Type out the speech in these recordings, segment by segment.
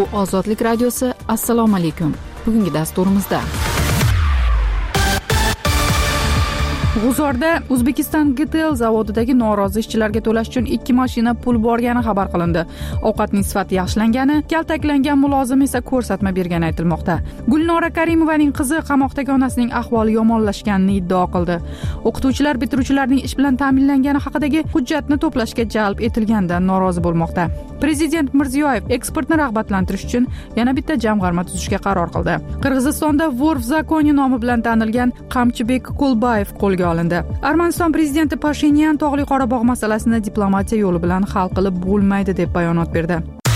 Ozodlik radiosi. Assalomu alaykum. Bugungi dasturimizda G'uzorda O'zbekiston GTL zavodidagi norozi ishchilarga to'lash uchun 2 mashina pul borgani xabar qilindi. Ovqatning sifati yaxshilangani, kaltaklangan mulozim esa ko'rsatma bergani aytilmoqda. Gulnora Karimovaning qizi qamoqdagi onasining ahvoli yomonlashganini iddao qildi. O'qituvchilar bitiruvchilarning ish bilan ta'minlangani haqidagi hujjatni to'plashga jalb etilganidan norozi bo'lmoqda. Prezident Mirziyoyev eksportni rag'batlantirish uchun yana bitta jamg'arma tuzishga qaror qildi. Qirg'izistonda Vor v zakoni nomi bilan tanilgan Qamchibek Kulbayev qo'lga olindi. Armaniston prezidenti Pashinyan Tog'li Qorabog' masalasini diplomatiya yo'li bilan hal qilib bo'lmaydi deb bayonot berdi.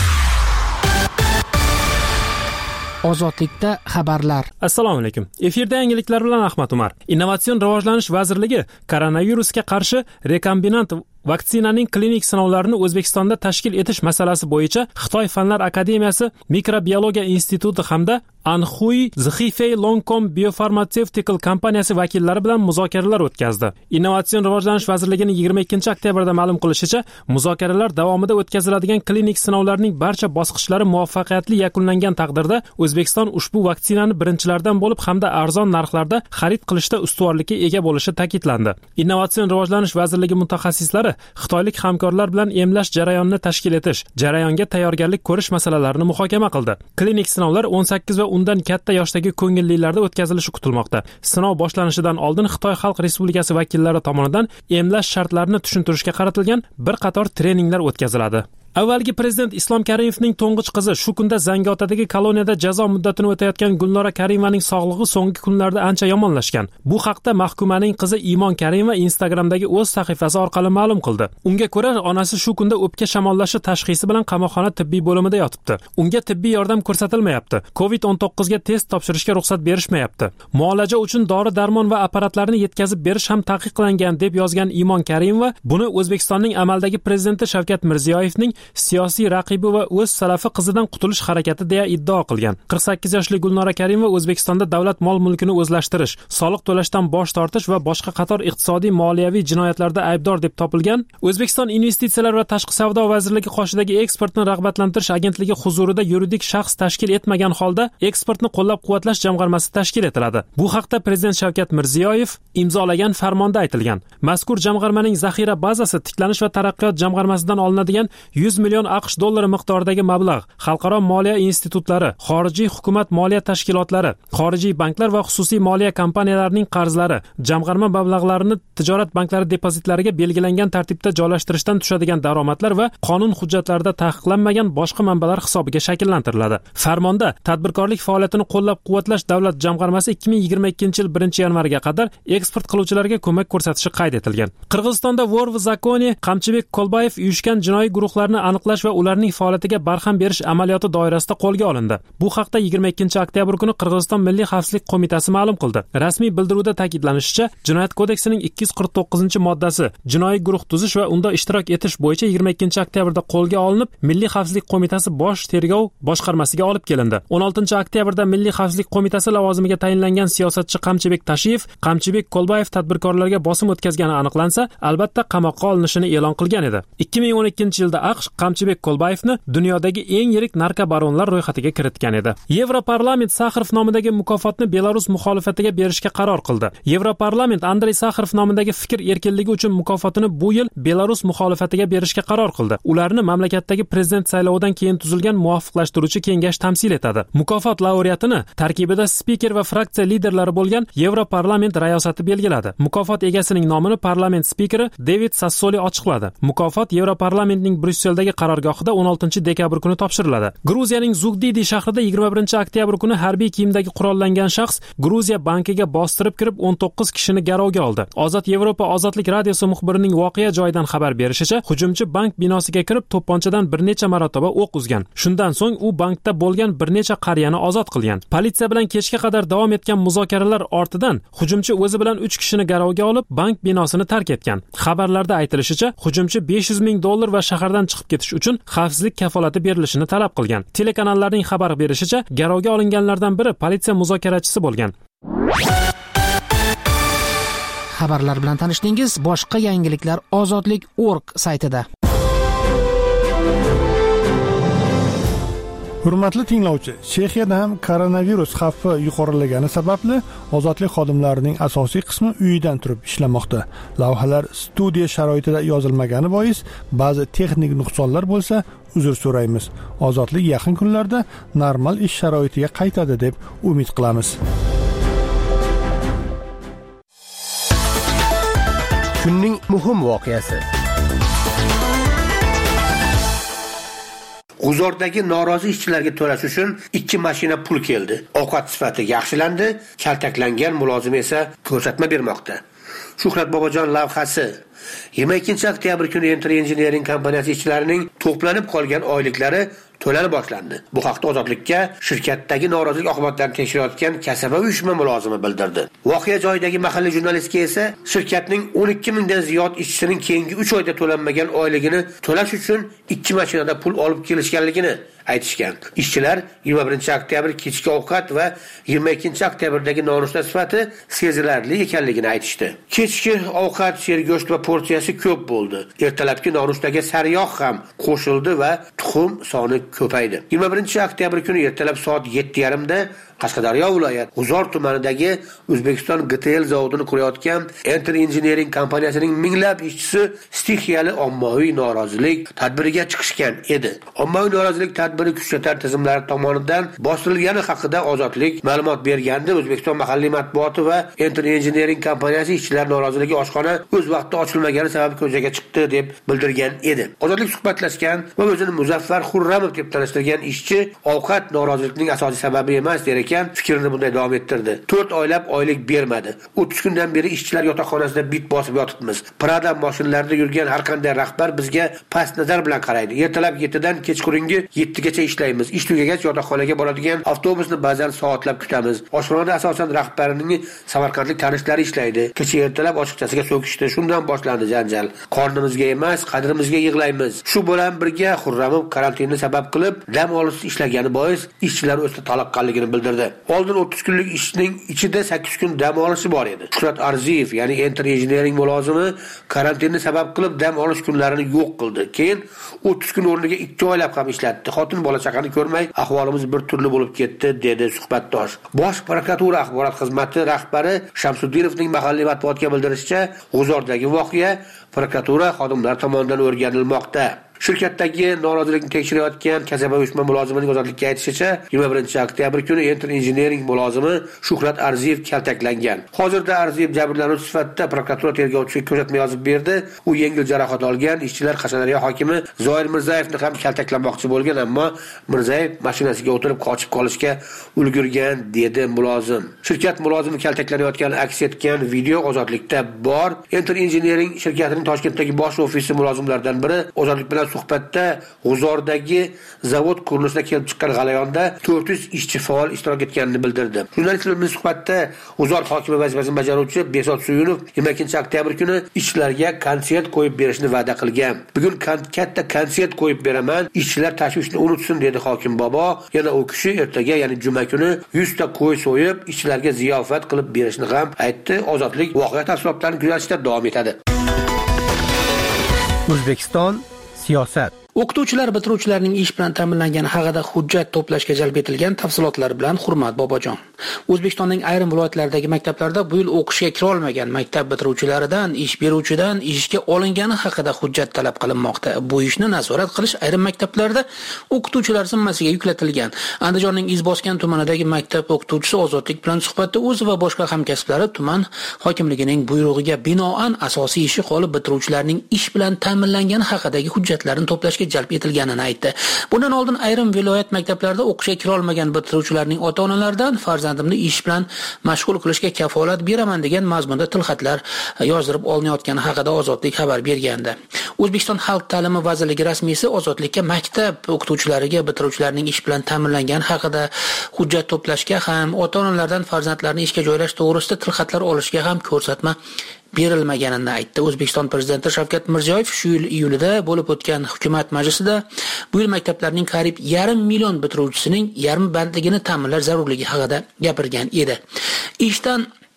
Ozodlikda xabarlar. Assalomu alaykum. Efirda yangiliklar bilan Ahmad Umar. Innovatsion rivojlanish vazirligi koronavirusga qarshi rekombinant vaksinaning klinik sinovlarini O'zbekistonda tashkil etish masalasi bo'yicha Xitoy Fanlar akademiyasi, Mikrobiologiya instituti hamda Anhui Zhifei Longcom Biopharmaceutical kompaniyasi vakillari bilan muzokaralar o'tkazdi. Innovatsion rivojlanish vazirligining 22-oktyabrda ma'lum qilishicha, muzokaralar davomida o'tkaziladigan klinik sinovlarning barcha bosqichlari muvaffaqiyatli yakunlangan taqdirda O'zbekiston ushbu vaksinani birinchilardan bo'lib hamda arzon narxlarda xarid qilishda ustuvorlikka ega bo'lishi ta'kidlandi. Innovatsion rivojlanish vazirligi mutaxassislari xitoylik hamkorlar bilan emlash jarayonini tashkil etish, jarayonga tayyorgarlik ko'rish masalalarini muhokama qildi. Klinik sinovlar 18 va undan katta yoshdagi ko'ngillilarda o'tkazilishi kutilmoqda. Sinov boshlanishidan oldin Xitoy Xalq Respublikasi vakillari tomonidan emlash shartlarini tushuntirishga qaratilgan bir qator treninglar o'tkaziladi. Avvalgi prezident Islom Karimovning to'ng'ich qizi shu kunda Zangiotadagi koloniyada jazo muddatini o'tayotgan Gulnora Karimovaning sog'lig'i so'nggi kunlarda ancha yomonlashgan. Bu haqda mahkumaning qizi Imon Karimova Instagramdagi o'z sahifasi orqali ma'lum qildi. Unga ko'ra, onasi shu kunda o'pka shamollashi tashxisi bilan qamoqxona tibbiy bo'limida yotibdi. Unga tibbiy yordam ko'rsatilmayapti. COVID-19 ga test topshirishga ruxsat berishmayapti. Muolaja uchun dori-darmon va apparatlarni yetkazib berish ham taqiqlangan deb yozgan Imon Karimova buni O'zbekistonning amaldagi prezidenti Shavkat Mirziyoyevning siyosiy raqibi va o'z salafi qizidan qutulish harakati deya iddao qilgan. 48 yoshli Gulnora Karimova O'zbekistonda davlat mol-mulkini o'zlashtirish, soliq to'lashdan bosh tortish va boshqa qator iqtisodiy moliyaviy jinoyatlarda aybdor deb topilgan. O'zbekiston Investitsiyalar va tashqi savdo vazirligi qoshidagi eksportni rag'batlantirish agentligi huzurida yuridik shaxs tashkil etmagan holda eksportni qo'llab-quvvatlash jamg'armasi tashkil etiladi. Bu haqda prezident Shavkat Mirziyoyev imzolagan farmonda aytilgan. Mazkur jamg'armaning zaxira bazasi tiklanish va taraqqiyot jamg'armasidan olinadigan 100 million AQSh dollari miqdoridagi mablag', xalqaro moliya institutlari, xorijiy hukumat moliya tashkilotlari, xorijiy banklar va xususiy moliya kompaniyalarining qarzlari, jamg'arma mablag'larini tijorat banklari depozitlariga belgilangan tartibda joylashtirishdan tushadigan daromadlar va qonun hujjatlarida taqiqlanmagan boshqa manbalar hisobiga shakllantiriladi. Farmonda tadbirkorlik faoliyatini qo'llab-quvvatlash davlat jamg'armasi 2022-yil 1-yanvarga qadar eksport qiluvchilarga ko'mak ko'rsatishi qayd etilgan. Qirg'izistonda Vor v zakoni Qamchibek Kulbayev uyushgan jinoiy guruhlarni aniqlash va ularning faoliyatiga barham berish amaliyoti doirasida qo'lga olindi. Bu haqda 22-oktyabr kuni Qirg'iziston Milliy xavfsizlik qo'mitasi ma'lum qildi. Rasmiy bildiruvda ta'kidlanishicha, Jinoyat kodeksining 249-moddasi jinoiy guruh tuzish va unda ishtirok etish bo'yicha 22-oktyabrda qo'lga olinib, Milliy xavfsizlik qo'mitasi bosh tergov boshqarmasiga olib kelindi. 16-oktyabrda Milliy xavfsizlik qo'mitasi lavozimiga tayinlangan siyosatchi Qamchibek Tashiyev, Qamchibek Kulbayev tadbirkorlarga bosim o'tkazgani aniqlansa, albatta qamoqqa olinishini e'lon qilgan edi. 2012-yilda AQSh Qamchibek Kulbayevni dunyodagi eng yirik narkobaronlar ro'yxatiga kiritgan edi. Yevroparlament Sakharov nomidagi mukofotni Belarus muxolifatiga berishga qaror qildi. Yevroparlament Andrey Sakharov nomidagi fikr erkinligi uchun mukofotini bu yil Belarus muxolifatiga berishga qaror qildi. Ularni mamlakatdagi prezident saylovidan keyin tuzilgan muvofiqlashtiruvchi kengash tamsil etadi. Mukofot laureatini tarkibida spiker va fraksiya liderlari bo'lgan Yevroparlament rayosati belgiladi. Mukofot egasining nomini parlament spikeri David Sassoli ochiqladi. Mukofot Yevroparlamentning Brusseldagi qarorgohida 16-dekabr kuni topshiriladi. Gruziyaning Zugdidi shahrida 21-oktyabr kuni harbiy kiyimdagi qurollangan shaxs Gruziya bankiga bostirib kirib 19 kishini garovga oldi. Ozod Yevropa ozodlik radiosi muxbirining voqea joyidan xabar berishicha, hujumchi bank binosiga kirib to'pponchadan bir necha marotaba o'q uzgan. Shundan so'ng u bankda bo'lgan bir necha qariyani ozod qilgan. Politsiya bilan kechga qadar davom etgan muzokaralar ortidan hujumchi o'zi bilan 3 kishini garovga olib, bank binosini tark etgan. Xabarlarda aytilishicha, hujumchi $500 ming va shahardan chiqib ketish uchun xavfsizlik kafolati berilishini talab qilgan. Telekanallarning xabar berishicha, garovga olinganlardan biri politsiya muzokarachisi bo'lgan. Xabarlar bilan tanishdingiz. Boshqa yangiliklar ozodlik.org saytida. Hurmatli tinglovchi, Chexiyada ham koronavirus xavfi yuqorilagani sababli ozodlik xodimlarining asosiy qismi uyidan turib ishlamoqda. Lavhalar studiya sharoitida yozilmagani bois ba'zi texnik nuqsonlar bo'lsa, uzr so'raymiz. Ozodlik yaqin kunlarda normal ish sharoitiga qaytadi deb umid qilamiz. Kunning muhim voqeasi. G'uzordagi norozi ishchilarga to'lash uchun 2 mashina pul keldi. Ovqat sifati yaxshilandi, kaltaklangan mulozim esa ko'rsatma bermoqda. Shuhrat Bobojon lavhasi 22 oktyabr kuni Enter Engineering kompaniyasi ishchilarining to'planib qolgan oyliklari to'lana boshlandi. Bu haqda Ozodlikka shirkatdagi norozilik oqibatlarini tekshirayotgan kasaba uyushma mulozimi bildirdi. Voqea joyidagi mahalliy jurnalistga esa shirkatning 12 mingdan ziyod ishchisining keyingi 3 oyda to'lanmagan oyligini to'lash uchun 2 mashinada pul olib kelishganligini aytishgan. Ishchilar 21 oktyabr kechki ovqat va 22 oktyabrdagi nonushta sifati sezilarli ekanligini aytishdi. Kechki ovqat sergo'sht va porsiyasi ko'p bo'ldi. Ertalabki nonushtaga sariyog' ham qo'shildi va tuxum soni ko'paydi. 21 oktyabr kuni ertalab soat 7:30 da Qashqadaryo viloyat G'uzor tumanidagi O'zbekiston GTL zavodini qurayotgan Enter Engineering kompaniyasining minglab ishchisi stixiyali ommaviy norozilik tadbiriga chiqishgan edi. Ommaviy norozilik tadbiri kuchlar tizimlari tomonidan bostirilgani haqida Ozodlik ma'lumot bergandi. O'zbekiston mahalliy matbuoti va Enter Engineering kompaniyasi ishchilar noroziligi oshxona o'z vaqtida ochilmagani sabab ko'chaga chiqdi deb bildirgan edi. Ozodlik suhbatlashgan va o'zini Muzaffar Xurramov deb tanishtirgan ishchi ovqat noroziligining asosiy sababi emas der ekan, fikrini bunday davom ettirdi. 4 oylab oylik bermadi. 30 kundan beri ishchilar yotoqxonasida bit bosib yotibmiz. Prada mashinlarida yurgan har qanday rahbar bizga past nazar bilan qaraydi. Ertalab 7 dan kechqurungi 7 gacha ishlaymiz. Ish tugagach yotoqxonaga boradigan avtobusni ba'zan soatlab kutamiz. Oshxonada asosan rahbarining samarqandlik tanishlari ishlaydi. Kecha ertalab ochiqchasiga so'kishdi. Shundan boshlandi janjal. Qornimizga emas, qadrimizga yig'laymiz. Shu bilan birga Xurramov karantinni sabab qilib dam olish ishlagani bois ishchilar o'zida toliqqanligini bildirdi. Oldin 30 kunlik ishning ichida 8 kun dam olishi bor edi. Shuhrat Arziyev, ya'ni Enter Engineering mulozimi karantinni sabab qilib dam olish kunlarini yo'q qildi. Keyin 30 kun o'rniga 2 oylab ham ishlatdi. Xotin bola chaqani ko'rmay, ahvolimiz bir turli bo'lib ketdi, dedi suhbatdosh. Bosh prokuratura axborot xizmati rahbari Shamsuddinovning mahalliy matbuotga bildirishicha, G'uzordagi voqea prokuratura xodimlari tomonidan o'rganilmoqda. Shirkatdagi norozilikni tekshirayotgan kasaba uyushma mulozimining Ozodlikka aytishicha, 21 oktyabr kuni Enter Engineering mulozimi Shuhrat Arziyev kaltaklangan. Hozirda Arziyev jabrlanuvchi sifatida prokuratura tergovchisiga ko'rsatma yozib berdi. U yengil jarohat olgan. Ishchilar Qashqadaryo hokimi Zoir Mirzayevni ham kaltaklamoqchi bo'lgan, ammo Mirzayev mashinasiga o'tirib qochib qolishga ulgurgan, dedi mulozim. Shirkat mulozimi kaltaklanayotgani aks etgan video Ozodlikda bor. Enter Engineering shirkatining Toshkentdagi bosh ofisi mulozimlaridan biri Ozodlik bilan suhbatda G'uzordagi zavod qurilishida kelib chiqqan g'alayonda 400 ishchi faol ishtirok etganini bildirdi. Jurnalistlarning suhbatda G'uzor hokimi vazifasini bajaruvchi Besot Suyunov 22 oktyabr kuni ishchilarga konsert qo'yib berishni va'da qilgan. Bugun katta konsert qo'yib beraman, ishchilar tashvishni unutsin, dedi hokim bobo. Yana u kishi ertaga, ya'ni juma kuni 100 ta qo'y so'yib, ishchilarga ziyofat qilib berishni ham aytdi. Ozodlik voqea tafsilotlarini kuzatishda davom etadi. O'zbekiston siyosat. O'qituvchilar bitiruvchilarning ish bilan ta'minlangani haqida hujjat to'plashga jalb etilgan tafsilotlar bilan Hurmat Bobojon. O'zbekistonning ayrim viloyatlaridagi maktablarda bu yil o'qishga kira olmagan maktab bitiruvchilaridan ish beruvchidan ishga olingani haqida hujjat talab qilinmoqda. Bu ishni nazorat qilish ayrim maktablarda o'qituvchilar zimmasiga yuklatilgan. Andijonning Izboskan tumanidagi maktab o'qituvchisi Ozodlik bilan suhbatda o'zi va boshqa hamkasblari tuman hokimligining buyrug'iga binoan asosiy ishi qolib bitiruvchilarning ish bilan ta'minlangani haqidagi hujjatlarni to'plashga jalb etilganini aytdi. Bundan oldin ayrim viloyat maktablarida o'qishga kira olmagan bitiruvchilarning ota-onalaridan farzandimni ish bilan mashg'ul qilishga kafolat beraman degan mazmunda tilxatlar yozdirib olinayotgani haqida Ozodlik xabar bergandi. O'zbekiston Xalq ta'limi vazirligi rasmiysi Ozodlikka maktab o'qituvchilariga bitiruvchilarning ish bilan ta'minlangani haqida hujjat to'plashga ham, ota-onalardan farzandlarini ishga joylash to'g'risida tilxatlar olishga ham ko'rsatma berilmaganini aytdi. O'zbekiston prezidenti Shavkat Mirziyoyev shu yil iyulida bo'lib o'tgan hukumat majlisida bu yil maktablarning qariyb 1,5 million bitiruvchisining yarmi bandligini ta'minlash zarurligi haqida gapirgan edi. Ishdan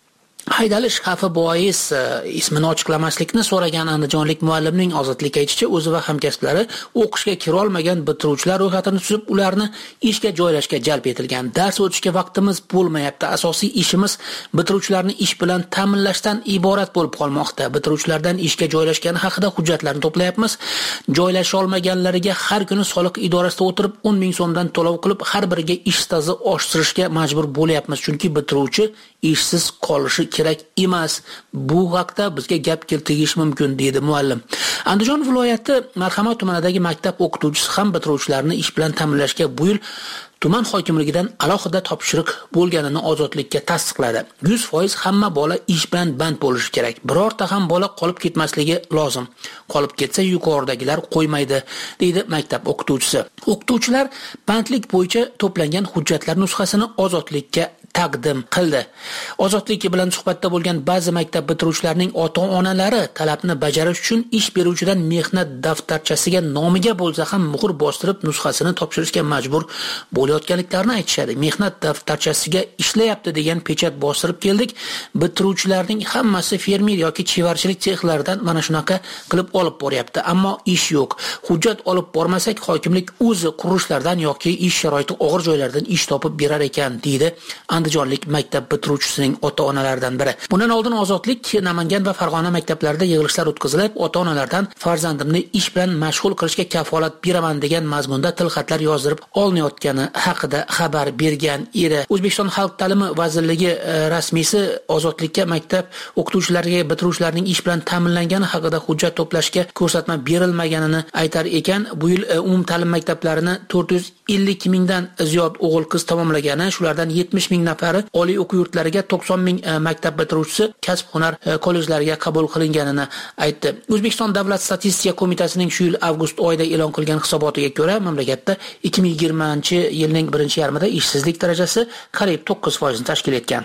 Haydalish xavfi bois ismini ochiqlamaslikni so'ragan andijonlik muallimning ozodlikka aytishicha, o'zi va hamkasblari o'qishga kira olmagan bitiruvchilar ro'yxatini tuzib, ularni ishga joylashga jalb etilgan. Dars o'tishga vaqtimiz bo'lmayapti. Asosiy ishimiz bitiruvchilarni ish bilan ta'minlashdan iborat bo'lib qolmoqda. Bitiruvchilardan ishga joylashgani haqida hujjatlarni to'playapmiz. Joylasha olmaganlariga har kuni soliq idorasida o'tirib 10 ming so'mdan to'lov qilib, har biriga ish staji oshirishga majbur bo'lyapmiz, chunki bitiruvchi ishsiz qolishi kerak emas. Bu haqda bizga gap keltirish mumkin, deydi muallim. Andijon viloyati Marhamat tumanidagi maktab o'qituvchisi ham bitiruvchilarni ish bilan ta'minlashga bu yil tuman hokimligidan alohida topshiriq bo'lganini ozodlikka tasdiqladi. 100% hamma bola ish bilan band bo'lishi kerak. Birorta ham bola qolib ketmasligi lozim. Qolib ketsa yuqoridagilar qo'ymaydi, deydi maktab o'qituvchisi. O'qituvchilar bandlik bo'yicha to'plangan hujjatlar nusxasini ozodlikka taqdim qildi. Ozodlik bilan suhbatda bo'lgan ba'zi maktab bitiruvchilarining ota-onalari talabni bajarish uchun ish beruvchidan mehnat daftarchasiga nomiga bo'lsa ham muhr bostirib nusxasini topshirishga majbur bo'layotganliklarini aytishadi. Mehnat daftarchasiga ishlayapti degan pechat bostirib keldik. Bitiruvchilarning hammasi fermer yoki chevarchilik sexlaridan mana shunaqa qilib olib boryapti, ammo ish yo'q. Hujjat olib bormasak hokimlik o'zi qurilishlardan yoki ish sharoiti og'ir joylardan ish topib berar ekan, deydi andijonlik maktab bitiruvchisining ota-onalaridan biri. Bundan oldin Ozodlik Namangan va Farg'ona maktablarida yig'ilishlar o'tkazilib, ota-onalardan farzandimni ish bilan mashg'ul qilishga kafolat beraman degan mazmunda tilxatlar yozdirib olinayotgani haqida xabar bergan edi. O'zbekiston Xalq ta'limi vazirligi rasmiysi Ozodlikka maktab o'qituvchilariga bitiruvchilarning ish bilan ta'minlangani haqida hujjat to'plashga ko'rsatma berilmaganini aytar ekan. Bu yil umumta'lim maktablarini 452 mingdan ziyod o'g'il-qiz tamomlagani, shulardan 70 ming nafari oliy o'quv yurtlariga, 90 ming maktab bitiruvchisi kasb-hunar kollejlariga qabul qilinganini aytdi. O'zbekiston Davlat statistika qo'mitasining shu yil avgust oyida e'lon qilgan hisobotiga ko'ra, mamlakatda 2020-yilning birinchi yarmida ishsizlik darajasi qariyb 9% ni tashkil etgan.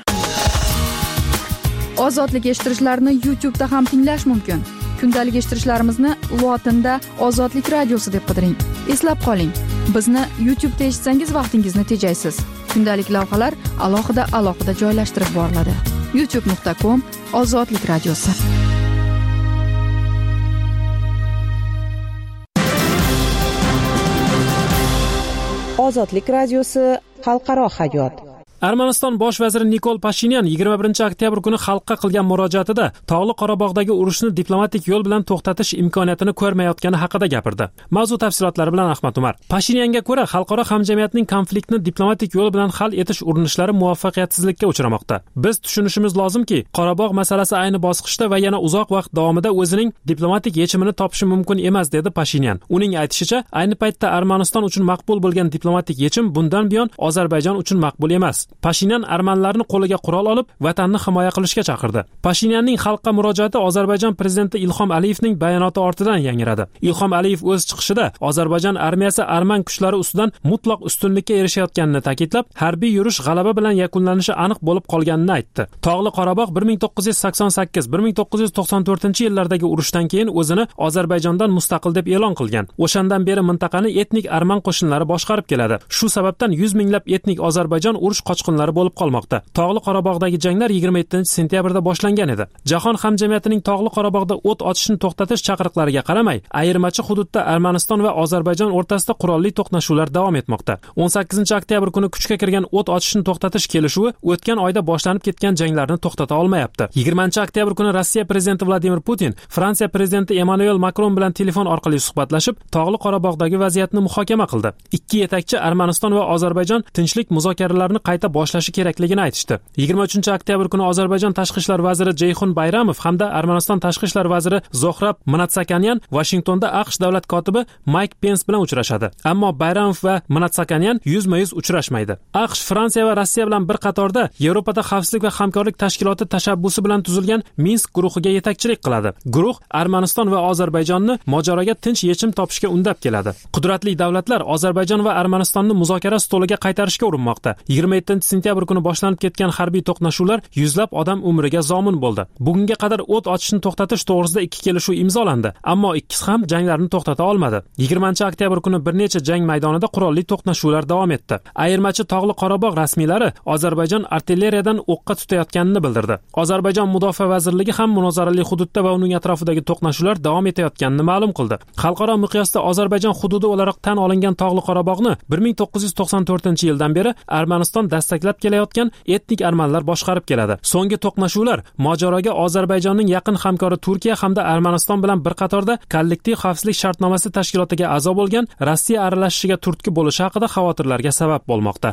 Ozodlik eshittirishlarni YouTube'da ham tinglash mumkin. Kundalik eshittirishlarimizni lotinda Ozodlik radiosi deb qidiring. Eslab qoling, bizni YouTube'da eshitsangiz vaqtingizni tejaysiz. Kundalik lavhalar alohida joylashtirib boriladi. youtube.com/Ozodlik radiosi. Ozodlik radiosi xalqaro hayot. Armaniston bosh vaziri Nikol Pashinyan 21-oktyabr kuni xalqqa qilgan murojaatida Tog'li Qorabog'dagi urushni diplomatik yo'l bilan to'xtatish imkoniyatini ko'rmayotgani haqida gapirdi. Mavzu tafsilotlari bilan Ahmad Umar. Pashinyanga ko'ra, xalqaro hamjamiyatning konfliktni diplomatik yo'l bilan hal etish urinishlari muvaffaqiyatsizlikka uchramoqda. Biz tushunishimiz lozimki, Qorabog' masalasi ayni bosqichda va yana uzoq vaqt davomida o'zining diplomatik yechimini topishi mumkin emas, dedi Pashinyan. Uning aytishicha, ayni paytda Armaniston uchun maqbul bo'lgan diplomatik yechim bundan buyon Ozarbayjon uchun maqbul emas. Pashinyan armanlarni qo'liga qurol olib, vatanni himoya qilishga chaqirdi. Pashinyanning xalqqa murojaati Ozarbayjon prezidenti Ilhom Aliyevning bayonoti ortidan yangradi. Ilhom Aliyev o'z chiqishida Ozarbayjon armiyasi arman kuchlari ustidan mutlaq ustunlikka erishayotganini ta'kidlab, harbiy yurish g'alaba bilan yakunlanishi aniq bo'lib qolganini aytdi. Tog'li Qorabog' 1988-1994-yillardagi urushdan keyin o'zini Ozarbayjondan mustaqil deb e'lon qilgan. O'shandan beri mintaqani etnik arman qo'shinlari boshqarib keladi. Shu sababdan 100 minglab etnik Ozarbayjon urush qochqinlari bo'lib qolmoqda. Tog'li Qorabog'dagi janglar 27-sentyabrda boshlangan edi. Jahon hamjamiyatining Tog'li Qorabog'da o't ochishni to'xtatish chaqiriqlariga qaramay, ayirmachi hududda Armaniston va Ozarbayjon o'rtasida qurolli to'qnashuvlar davom etmoqda. 18-oktyabr kuni kuchga kirgan o't ochishni to'xtatish kelishuvi o'tgan oyda boshlanib ketgan janglarni to'xtata olmayapti. 20-oktyabr kuni Rossiya prezidenti Vladimir Putin Fransiya prezidenti Emmanuel Macron bilan telefon orqali suhbatlashib, Tog'li Qorabog'dagi vaziyatni muhokama qildi. Ikki yetakchi Armaniston va Ozarbayjon tinchlik muzokaralarini qayta boshlashi kerakligini aytishdi. 23-oktyabr kuni Ozarbayjon tashqi ishlar vaziri Jeyxun Bayramov hamda Armaniston tashqi ishlar vaziri Zohrab Mnatsakyanyan Washingtonda AQSh davlat kotibi Mike Pence bilan uchrashadi. Ammo Bayramov va Mnatsakyanyan yuzma-yuz uchrashmaydi. AQSh, Fransiya va Rossiya bilan bir qatorda Yevropada xavfsizlik va hamkorlik tashkiloti tashabbusi bilan tuzilgan Minsk guruhiga yetakchilik qiladi. Guruh Armaniston va Ozarbayjonni mojaroga tinch yechim topishga undab keladi. Qudratli davlatlar Ozarbayjon va Armanistonni muzokara stoliga qaytarishga urinmoqda. 27 6-sentyabr kuni boshlanib ketgan harbiy to'qnashuvlar yuzlab odam umriga zomin bo'ldi. Bugunga qadar o't ochishni to'xtatish to'g'risida 2 kelishuv imzolandi, ammo ikkisi ham janglarni to'xtata olmadi. 20-oktyabr kuni bir necha jang maydonida qurolli to'qnashuvlar davom etdi. Ayirmachi Tog'li Qorabog' rasmiylari Ozarbayjon artilleriyadan o'qqa tutayotganini bildirdi. Ozarbayjon mudofaa vazirligi ham munozarali hududda va uning atrofidagi to'qnashuvlar davom etayotganini ma'lum qildi. Xalqaro miqyosda Ozarbayjon hududi o'laroq tan olingan Tog'li Qorabog'ni 1994-yildan beri Armaniston dastaklab kelayotgan etnik armanlar boshqarib keladi. So'nggi to'qnashuvlar mojaroga Ozarbayjonning yaqin hamkori Turkiya hamda Armaniston bilan bir qatorda kollektiv xavfsizlik shartnomasi tashkilotiga a'zo bo'lgan Rossiya aralashishiga turtki bo'lishi haqida xavotirlarga sabab bo'lmoqda.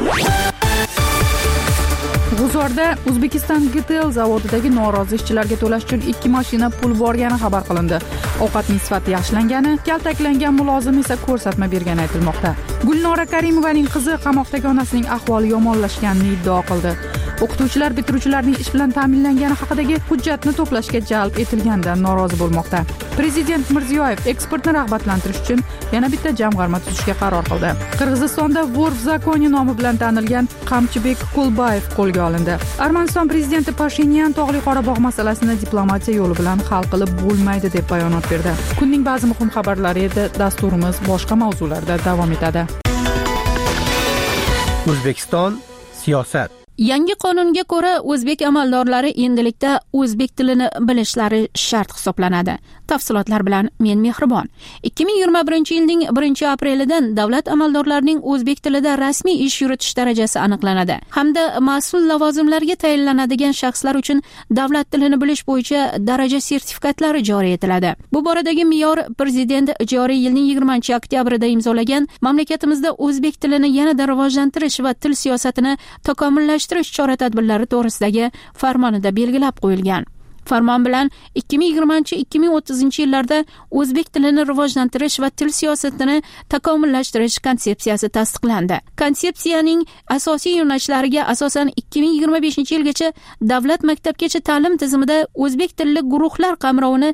G'uzorda O'zbekiston GTL zavodidagi norozi ishchilarga to'lash uchun 2 mashina pul borgani xabar qilindi. Ovqatning sifati yaxshilangani, kaltaklangan mulozim esa ko'rsatma bergani aytilmoqda. Gulnora Karimovaning qizi qamoqdagi onasining ahvoli yomonlashganini iddao qildi. O'qituvchilar bitiruvchilarning ish bilan ta'minlangani haqidagi hujjatni to'plashga jalb etilganidan norozi bo'lmoqda. Prezident Mirziyoyev eksportni rag'batlantirish uchun yana bitta jamg'arma tuzishga qaror qildi. Qirg'izistonda Vorf zakoni nomi bilan tanilgan Qamchibek Kulbayev qo'lga olindi. Armaniston prezidenti Pashinyan Tog'li Qorabog' masalasini diplomatiya yo'li bilan hal qilib bo'lmaydi deb bayonot berdi. Kunning ba'zi muhim xabarlari edi. Dasturimiz boshqa mavzularda davom etadi. O'zbekiston siyosat. Yangi qonunga ko'ra o'zbek amaldorlari endilikda o'zbek tilini bilishlari shart hisoblanadi. Tafsilotlar bilan men Mehribon. 2021-yilning 1-aprelidan davlat amaldorlarining o'zbek tilida rasmiy ish yuritish darajasi aniqlanadi hamda mas'ul lavozimlarga tayinlanadigan shaxslar uchun davlat tilini bilish bo'yicha daraja sertifikatlari joriy etiladi. Bu boradagi me'yor prezident joriy yilning 20-oktyabrida imzolagan mamlakatimizda o'zbek tilini yanada rivojlantirish va til siyosatini takomillashtirish chora-tadbirlari to'g'risidagi farmonida belgilab qo'yilgan. Farmon bilan 2020-2030 yillarda o'zbek tilini rivojlantirish va til siyosatini takomillashtirish konsepsiyasi tasdiqlandi. Konsepsiyaning asosiy yo'nalishlariga asosan 2025-yilgacha davlat maktabgacha ta'lim tizimida o'zbek tilli guruhlar qamrovini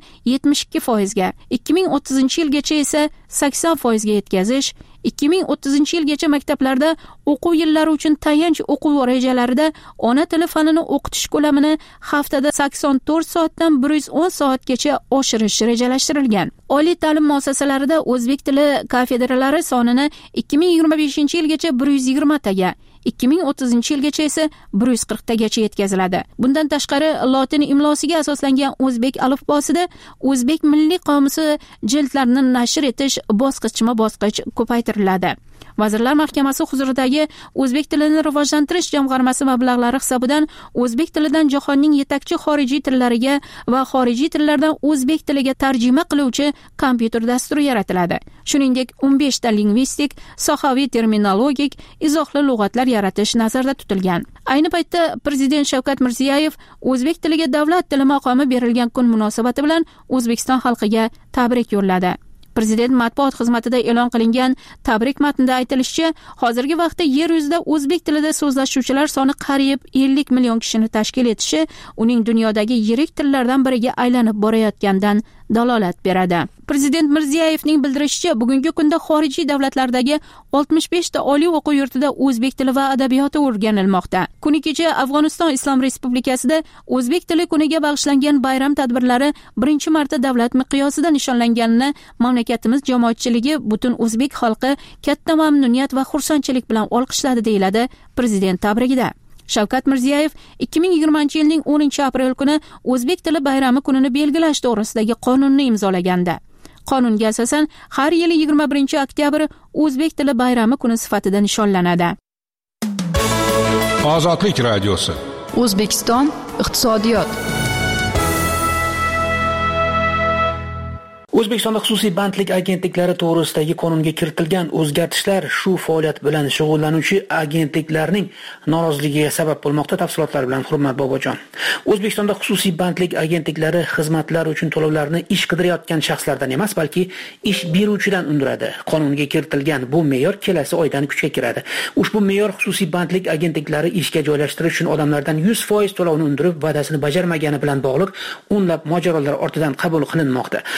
72% ga, 2030-yilgacha esa 80% ga yetkazish, 2030-yilgacha maktablarda o'quv yillari uchun tayanch o'quv rejalarida ona tili fanini o'qitish ko'lamini haftada 84 soatdan 110 soatgacha oshirish rejalashtirilgan. Oliy ta'lim muassasalarida o'zbek tili kafedralari sonini 2025-yilgacha 120 taga, 2030-yilgacha esa 140 tagacha yetkaziladi. Bundan tashqari lotin imlosiga asoslangan o'zbek alifbosida o'zbek milliy qomusi jildlarini nashr etish bosqichma-bosqich ko'paytiriladi. Vazirlar Mahkamasi huzuridagi o'zbek tilini rivojlantirish jamg'armasi mablag'lari hisobidan o'zbek tilidan jahonning yetakchi xorijiy tillariga va xorijiy tillardan o'zbek tiliga tarjima qiluvchi kompyuter dasturi yaratiladi. Shuningdek, 15 ta lingvistik, sohaviy terminologik, izohli lug'atlar yaratish nazarda tutilgan. Ayni paytda Prezident Shavkat Mirziyoyev o'zbek tiliga davlat tili maqomi berilgan kun munosabati bilan O'zbekiston xalqiga tabrik yo'lladi. Prezident matbuot xizmatida e'lon qilingan tabrik matnida aytilishicha, hozirgi vaqtda yer yuzida o'zbek tilida so'zlashuvchilar soni qariyb 50 million kishini tashkil etishi uning dunyodagi yirik tillardan biriga aylanib borayotganidan dalolat beradi. Prezident Mirziyoyevning bildirishicha, bugungi kunda xorijiy davlatlardagi 65 ta oliy o'quv yurtida o'zbek tili va adabiyoti o'rganilmoqda. Kuni kecha Afg'oniston Islom Respublikasida o'zbek tili kuniga bag'ishlangan bayram tadbirlari birinchi marta davlat miqyosida nishonlanganini mamlakatimiz jamoatchiligi butun o'zbek xalqi katta mamnuniyat va xursandchilik bilan olqishladi, deyiladi prezident tabrigida. Shavkat Mirziyoyev 2020-yilning 10-aprel kuni o'zbek tili bayrami kunini belgilash to'g'risidagi qonunni imzolagandi. Qonunga asosan har yili 21-oktyabr o'zbek tili bayrami kuni sifatida nishonlanadi. Ozodlik radiosi. O'zbekiston iqtisodiyot. O'zbekistonda xususiy bandlik agentliklari to'g'risidagi qonunga kiritilgan o'zgartishlar shu faoliyat bilan shug'ullanuvchi agentliklarning noroziligiga sabab bo'lmoqda. Tafsilotlar bilan Hurmat Bobojon. O'zbekistonda xususiy bandlik agentliklari xizmatlar uchun to'lovlarni ish qidirayotgan shaxslardan emas, balki ish beruvchidan undiradi. Qonunga kiritilgan bu me'yor kelasi oydan kuchga kiradi. Ushbu me'yor xususiy bandlik agentliklari ishga joylashtirish uchun odamlardan 100% to'lovni undirib, va'dasini bajarmagani bilan bog'liq o'nlab mojarolar ortidan qabul qilinmoqda.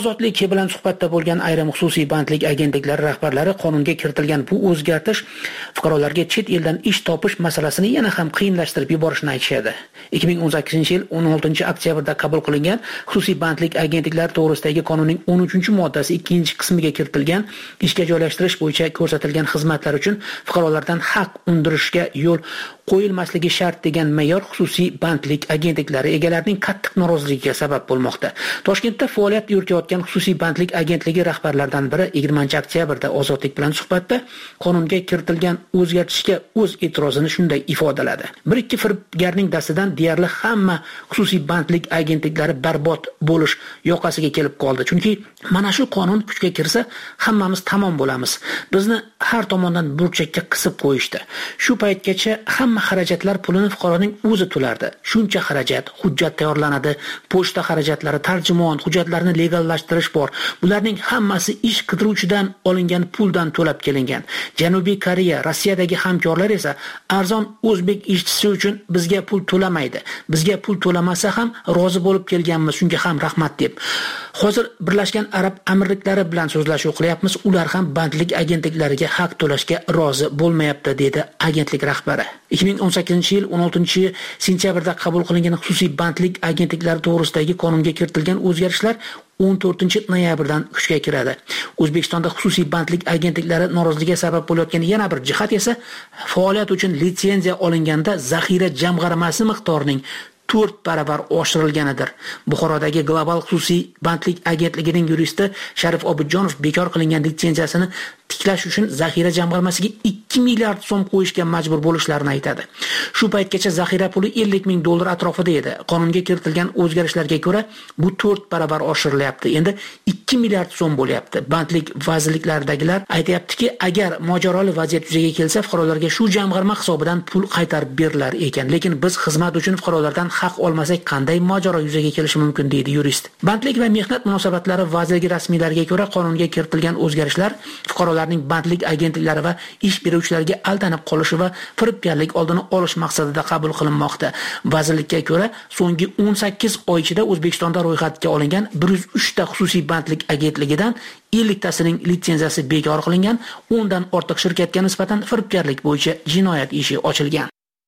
Ozodlik bilan suhbatda bo'lgan ayrim xususiy bandlik agentliklari rahbarlari qonunga kiritilgan bu o'zgartirish fuqarolarga chet eldan ish topish masalasini yana ham qiyinlashtirib yuborishini aytishadi. 2018-yil 16-oktyabrda qabul qilingan xususiy bandlik agentliklari to'g'risidagi qonunning 13-moddasi 2-qismiga kiritilgan ishga joylashtirish bo'yicha ko'rsatilgan xizmatlar uchun fuqarolardan haq undirishga yo'l qo'yilmasligi shart degan me'yor xususiy bandlik agentliklari egalarining qattiq noroziligiga sabab bo'lmoqda. Toshkentda faoliyat yuritayotgan xususiy bandlik agentligi rahbarlaridan biri 20-oktyabrda Ozodlik bilan suhbatda qonunga kiritilgan o'zgartishga o'z e'tirozini shunday ifodaladi. Bir-ikki firibgarning dastidan deyarli hamma xususiy bandlik agentliklari barbod bo'lish yoqasiga kelib qoldi. Chunki mana shu qonun kuchga kirsa, hammamiz tamom bo'lamiz. Bizni har tomondan burchakka qisib qo'yishdi. Shu paytgacha hamma xarajatlar pulini fuqaroning o'zi to'lardi. Shuncha xarajat, hujjat tayyorlanadi, pochta xarajatlari, tarjimon, hujjatlarni legallashtirish bor. Bularning hammasi ish qidiruvchidan olingan puldan to'lab kelingan. Janubiy Koreya, Rossiyadagi hamkorlar esa arzon o'zbek ishchisi uchun bizga pul to'lamaydi. Bizga pul to'lamasa ham rozi bo'lib kelganmiz, shunga ham rahmat deb. Hozir Birlashgan Arab Amirliklari bilan so'zlashuv qilyapmiz. Ular ham bandlik agentliklariga haq to'lashga rozi bo'lmayapti, dedi agentlik rahbari. 2018-yil 16-sentyabrda qabul qilingan xususiy bandlik agentliklari to'g'risidagi qonunga kiritilgan o'zgarishlar 14-noyabrdan kuchga kiradi. O'zbekistonda xususiy bandlik agentliklari noroziligiga sabab bo'layotgan yana bir jihat esa faoliyat uchun litsenziya olinganda zaxira jamg'armasi miqdorining 4 baravar oshirilganidir. Buxorodagi Global xususiy bandlik agentligining yuristi Sharif Obidjonov bekor qilingan litsenziyasini tiklash uchun zaxira jamg'armasiga 2 milliard so'm qo'yishga majbur bo'lishlarini aytadi. Shu paytgacha zaxira puli $50,000 atrofida edi. Qonunga kiritilgan o'zgarishlarga ko'ra bu 4 baravar oshirilyapti. Endi 2 milliard so'm bo'lyapti. Bandlik vazirliklaridagilar aytayaptiki, agar mojaroli vaziyat yuzaga kelsa, fuqarolarga shu jamg'arma hisobidan pul qaytarib berilar ekan. Lekin biz xizmat uchun fuqarolardan haq olmasak qanday mojaro yuzaga kelishi mumkin, deydi yurist. Bandlik va mehnat munosabatlari vazirligi rasmiylariga ko'ra qonunga kiritilgan o'zgarishlar fuqarolarning bandlik agentliklari va ish beruvchilarga aldanib qolishi va firibgarlik oldini olish maqsadida qabul qilinmoqda. Vazirlikka ko'ra, so'nggi 18 oy ichida O'zbekistonda ro'yxatga olingan 103 ta xususiy bandlik agentligidan 50 tasining litsenziyasi bekor qilingan, 10 dan ortiq shirkatga nisbatan firibgarlik bo'yicha jinoyat ishi ochilgan.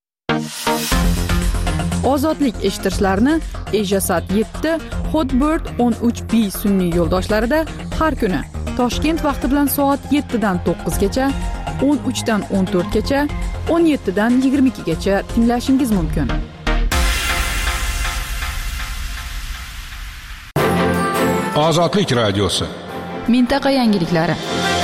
Ozodlik eshittirishlarni Ejasat 7, Hotbird 13B sun'iy yo'ldoshlarida har kuni Toshkent vaqti bilan soat 7 dan 9 gacha, 13 dan 14 gacha, 17 dan 22 gacha tinglashingiz mumkin. Ozodlik radiosi. Mintaqa yangiliklari.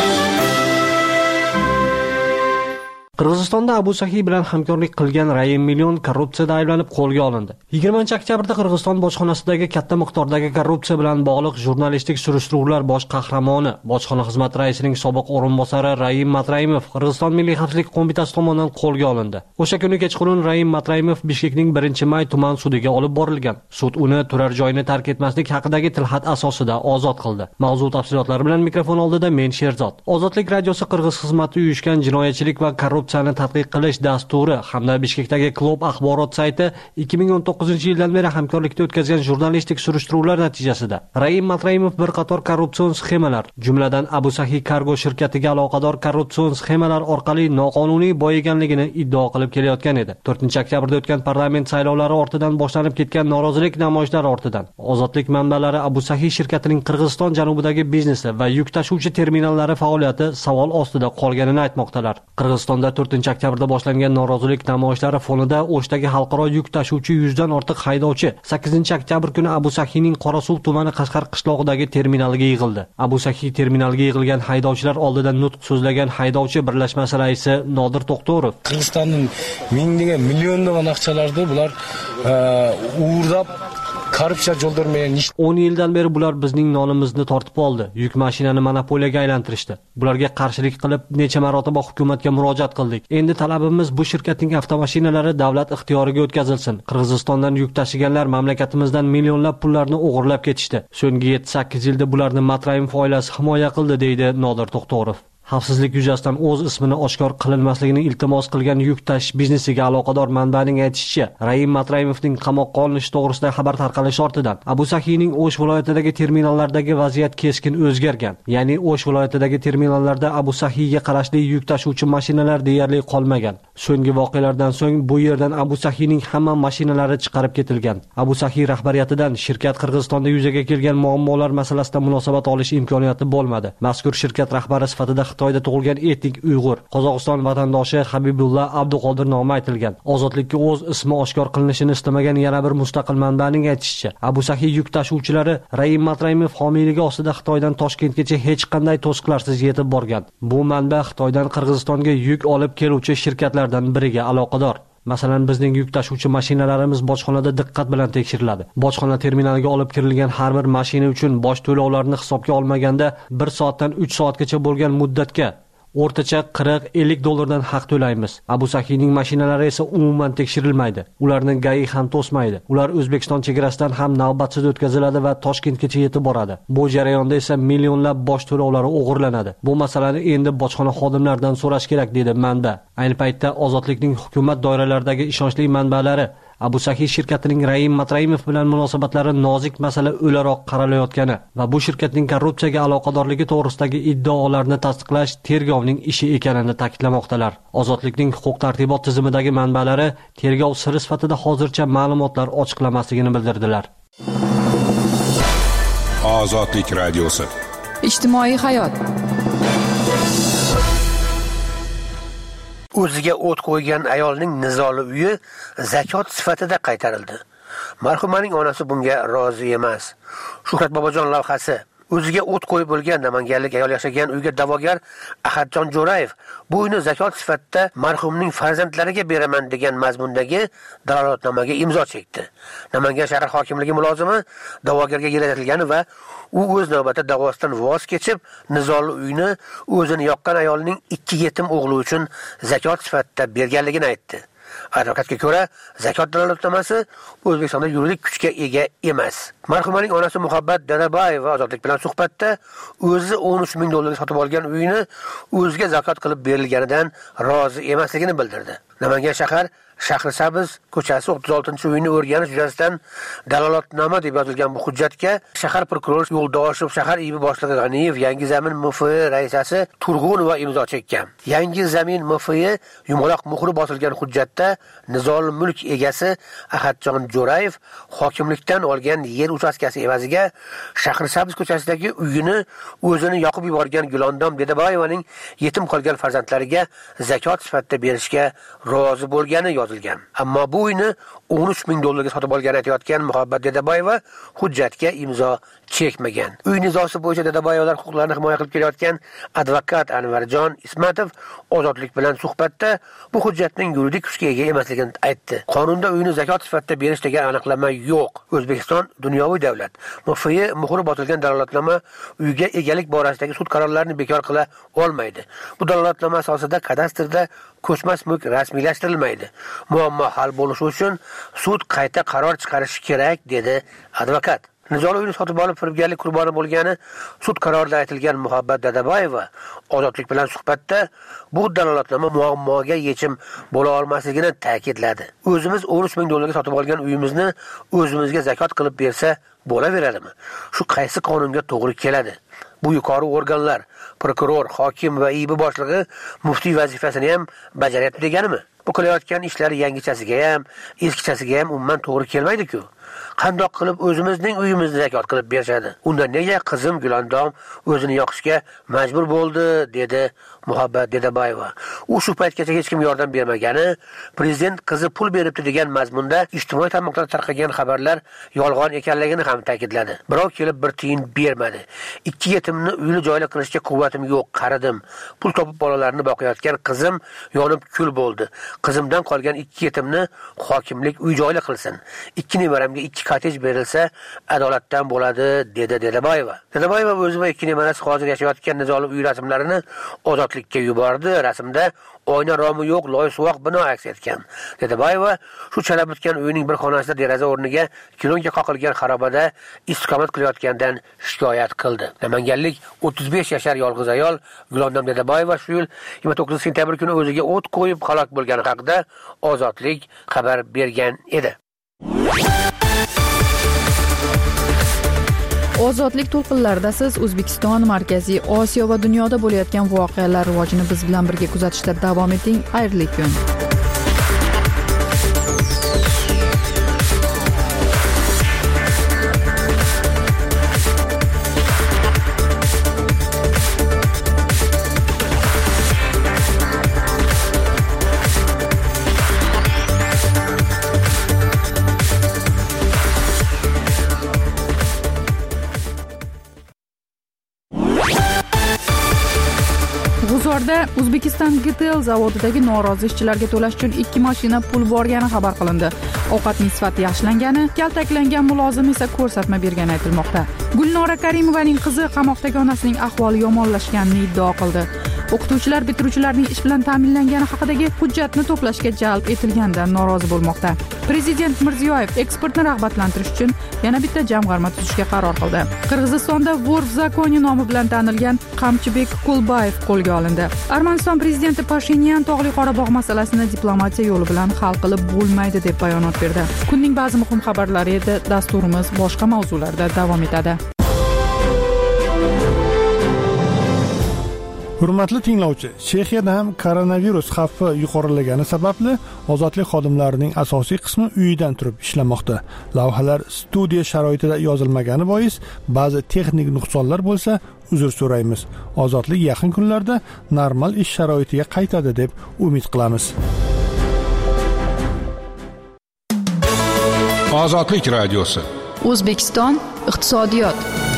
Qirg'izistonda Abu Sahiy bilan hamkorlik qilgan Raim Million korrupsiyada ayblanib qo'lga olindi. 20-oktyabrda Qirg'iziston bojxonasidagi katta miqdordagi korrupsiya bilan bog'liq jurnalistik surishtiruvlar bosh qahramoni, bojxona xizmati raisining sobiq o'rinbosari Raim Matraimov Qirg'iziston Milliy xavfsizlik qo'mitasi tomonidan qo'lga olindi. O'sha kuni kechqurun Raim Matraimov Bishkekning 1-may tuman sudiga olib borilgan. Sud uni turar joyini tark etmaslik haqidagi tilxat asosida ozod qildi. Mavzu tafsilotlari bilan mikrofon oldida men Sherzod. Ozodlik radiosi Qirg'iz xizmati uyushgan jinoyatchilik va korrupsiyani tadqiq qilish dasturi hamda Bishkekdagi Klub axborot sayti 2019-yildan beri hamkorlikda o'tkazgan jurnalistik surishtiruvlar natijasida Raim Matraimov bir qator korrupsion sxemalar, jumladan Abu Sahiy Cargo shirkatiga aloqador korrupsion sxemalar orqali noqonuniy boyiganligini iddao qilib kelayotgan edi. 4-oktyabrda o'tgan parlament saylovlari ortidan boshlanib ketgan norozilik namoyishlari ortidan Ozodlik manbalari Abu Sahiy shirkatining Qirg'iziston janubidagi biznesi va yuk tashuvchi terminallari faoliyati savol ostida qolganini aytmoqdalar. Qirg'izistonda 4-oktyabrda boshlangan norozilik namoyishlari fonida O'shdagi xalqaro yuk tashuvchi 100 dan ortiq haydovchi 8-oktyabr kuni Abu Sahiyning Qorasuv tumani Qashqar qishlog'idagi terminalga yig'ildi. Abu Sahiy terminalga yig'ilgan haydovchilar oldida nutq so'zlagan haydovchi birlashmasi raisi Nodir To'xtorov Qirg'izistonning minglagan millionlagan aqchalarni bular uğurdab korrupsiya yo'llarmen 10 yildan beri bular bizning nonimizni tortib oldi. Yuk mashinani monopoliyaga aylantirishdi. Bularga qarshilik qilib necha marotaba hukumatga murojaat qildik. Endi talabimiz bu shirkatning avtomashinalari davlat ixtiyoriga o'tkazilsin. Qirg'izistondan yuk tashiganlar mamlakatimizdan millionlab pullarni o'g'irlab ketishdi. So'nggi 7-8 yilda bularni Matraimov oilasi himoya qildi, deydi Nodir To'xtorov. Xavfsizlik yuzasidan o'z ismini oshkor qilinmasligini iltimos qilgan yuk tashish biznesiga aloqador manbaning aytishicha, Raim Matraimovning qamoqqa olinishi to'g'risida xabar tarqalishi ortidan Abu Sahiyning O'sh viloyatidagi terminallardagi vaziyat keskin o'zgargan. Ya'ni O'sh viloyatidagi terminallarda Abu Sahiyga qarashli yuk tashuvchi mashinalar deyarli qolmagan. So'nggi voqealardan so'ng bu yerdan Abu Sahiyning hamma mashinalari chiqarib ketilgan. Abu Sahiy rahbariyatidan shirkat Qirg'izistonda yuzaga kelgan muammolar masalasida munosabat olish imkoniyati bo'lmadi. Mazkur shirkat rahbari sifatida Xitoyda tug'ilgan etnik Uyg'ur, Qozog'iston vatandoshi Habibulla Abduqodir nomi aytilgan. Ozodlikka o'z ismi oshkor qilinishini istamagan yana bir mustaqil manbaning aytishicha, Abu Sahiy yuk tashuvchilari Raim Matraimov homiyligi ostida Xitoydan Toshkentgacha hech qanday to'siqlarsiz yetib borgan. Bu manba Xitoydan Qirg'izistonga yuk olib keluvchi shirkatlardan biriga aloqador. Masalan, bizning yuk tashuvchi mashinalarimiz bojxonada diqqat bilan tekshiriladi. Bojxona terminaliga olib kirilgan har bir mashina uchun boj to'lovlarini hisobga olmaganda 1 soatdan 3 soatgacha bo'lgan muddatga o'rtacha 40-50 dollardan haq to'laymiz. Abu Sahiyning mashinalari esa umuman tekshirilmaydi. Ularning GAI ham to'smaydi. Ular O'zbekiston chegarasidan ham navbatsiz o'tkaziladi va Toshkentgacha yetib boradi. Bu jarayonda esa millionlab boj to'lovlari o'g'irlanadi. Bu masalani endi bojxona xodimlaridan so'rash kerak, dedi manba. Ayni paytda Ozodlikning hukumat doiralaridagi ishonchli manbalari Abu Sahiy shirkatining Raim Matraimov bilan munosabatlari nozik masala o'laroq qaralayotgani va bu shirkatning korrupsiyaga aloqadorligi to'g'risidagi iddaolarni tasdiqlash tergovning ishi ekanini ta'kidlamoqdalar. Ozodlikning huquq-tartibot tizimidagi manbalari tergov siri sifatida hozircha ma'lumotlar ochiqlamasligini bildirdilar. Ozodlik radiosi. Ijtimoiy hayot. O'ziga o't qo'ygan ayolning nizoli uyi zakot sifatida qaytarildi. Marhumaning onasi bunga rozi emas. Shuhrat Bobojon lavhasi. O'ziga o't qo'yib bo'lgan namanganlik ayol yashagan uyga da'vogar Ahadjon Jo'rayev bu uyni zakot sifatida marhumning farzandlariga beraman degan mazmundagi dalolatnomaga imzo chekdi. Namangan shahar hokimligi mulozimi da'vogarga yaratilgani va u o'z navbatida da'vosidan voz kechib, nizoli uyni o'zini yoqqan ayolning 2 yetim o'g'li uchun zakot sifatida berganligini aytdi. Advokatga ko'ra, zakot dalolatnomasi O'zbekistonda yuridik kuchga ega emas. Marhumaning onasi Muhabbat Dadabayeva Ozodlik bilan suhbatda o'zi 13 ming dollarga sotib olgan uyini o'ziga zakot qilib berilganidan rozi emasligini bildirdi. Namangan shahar Shahrisabz ko'chasi 36-uyni o'rganish yuzasidan dalolatnoma deb yozilgan bu hujjatga shahar prokurori Yo'ldoshev, shahar IIB boshlig'i G'aniyev, Yangi Zamin MFI raisasi Turg'unova imzo chekkan. Yangi Zamin MFI yumaloq muhri bosilgan hujjatda nizoli mulk egasi Ahadjon Jo'rayev hokimlikdan olgan yer uchastkasi evaziga Shahrisabz ko'chasidagi uyini o'zini yoqib yuborgan Gulondom Dedaboyevaning yetim qolgan farzandlariga zakot sifatida berishga rozi bo'lgani yozilgan. Ammo bu uyni 13 ming dollarga sotib olgan aytayotgan Muhabbat Dedaboyeva hujjatga imzo chekmagan. Uy nizosi bo'yicha Dedaboyevalar huquqlarini himoya qilib kelayotgan advokat Anvarjon Ismatov Ozodlik bilan suhbatda bu hujjatning yuridik kuchga ega emasligini aytdi. Qonunda uyni zakot sifatida berish degan aniqlama yo'q. O'zbekiston dunyoviy davlat. MFI muhri bosilgan dalolatnoma uyga egalik borasidagi sud qarorlarini bekor qila olmaydi. Bu dalolatnoma asosida kadastrda ko'chmas mulk rasmiylashtirilmaydi. Muammo hal bo'lishi uchun sud qayta qaror chiqarishi kerak, dedi advokat. Nizoli uyni sotib olib firibgarlik qurboni bo'lgani sud qarorida aytilgan Muhabbat Dadaboyeva Ozodlik bilan suhbatda bu dalolatnoma muammoga yechim bo'la olmasligini ta'kidladi. O'zimiz 13 ming dollarga sotib olgan uyimizni o'zimizga zakot qilib bersa bo'laveradimi? Shu qaysi qonunga to'g'ri keladi? Bu yuqori organlar, prokuror, hokim va IIB boshlig'i muftiy vazifasini ham bajaryapti deganimi? Bu qilayotgan ishlari yangichasiga ham, eskichasiga ham umuman to'g'ri kelmaydi-ku. Qandoq qilib o'zimizning uyimizni zakot qilib berishadi? Unda nega qizim Gulondom o'zini yoqishga majbur bo'ldi, dedi Muhabbat Dedaboyeva. U shu paytgacha hech kim yordam bermagani, prezident qizi pul beribdi degan mazmunda ijtimoiy tarmoqlarda tarqagan xabarlar yolg'on ekanligini ham ta'kidladi. Birov kelib bir tiyin bermadi. 2 yetimni uyli joyli qilishga quvvatim yo'q, qaridim. Pul topib bolalarni boqayotgan qizim yonib kul bo'ldi. Qizimdan qolgan 2 yetimni hokimlik uy joyli qilsin. 2 nevaramga bolalarga 2 kotej berilsa adolatdan bo'ladi, dedi Dedaboyeva. Dedaboyeva o'zi va 2 nevarasi hozir yashayotgan Nizolim uy rasmlarini ozodlikka yubordi. Rasmda oyna romi yo'q, loy suvoq bino aks etgan. Dedaboyeva shu chala bitgan uyning bir xonasida deraza o'rniga kilonga qoqilgan xarobada istiqomat qilayotgandan shikoyat qildi. Namanganlik 35 yashar yolg'iz ayol Gulondam Dedaboyeva shu yil 29 sentyabr kuni o'ziga o't qo'yib halok bo'lgani haqida Ozodlik xabar bergan edi. Ozodlik to'lqinlarida siz O'zbekiston, Markaziy Osiyo va dunyoda bo'layotgan voqealar rivojini biz bilan birga kuzatishda davom eting. Xayrli kun. G'uzorda Uzbekistan Gitel zavodidagi norozi ishchilarga to'lash uchun 2 mashina pul borgani xabar qilindi. Ovqatning sifati yaxshilangani, kaltaklangan mulozim esa ko'rsatma bergani aytilmoqda. Gulnora Karimovaning qizi qamoqdagi onasining ahvoli yomonlashganini iddao qildi. O'qituvchilar bitiruvchilarning ish bilan ta'minlangani haqidagi hujjatni to'plashga jalb etilgandan norozi bo'lmoqda. Prezident Mirziyoyev eksportni rag'batlantirish uchun yana bitta jamg'arma tuzishga qaror qildi. Qirg'izistonda Vor v zakoni nomi bilan tanilgan Qamchibek Kulbayev qo'lga olindi. Armaniston prezidenti Pashinyan Tog'li Qorabog' masalasini diplomatiya yo'li bilan hal qilib bo'lmaydi deb bayonot berdi. Kunning ba'zi muhim xabarlari edi. Dasturimiz boshqa mavzularda davom etadi. Hurmatli tinglovchi, Chexiyada ham koronavirus xavfi yuqorilagani sababli ozodlik xodimlarining asosiy qismi uyidan turib ishlamoqda. Lavhalar studiya sharoitida yozilmagani bois ba'zi texnik nuqsonlar bo'lsa, uzr so'raymiz. Ozodlik yaqin kunlarda normal ish sharoitiga qaytadi deb umid qilamiz. Ozodlik radiosi. O'zbekiston iqtisodiyot.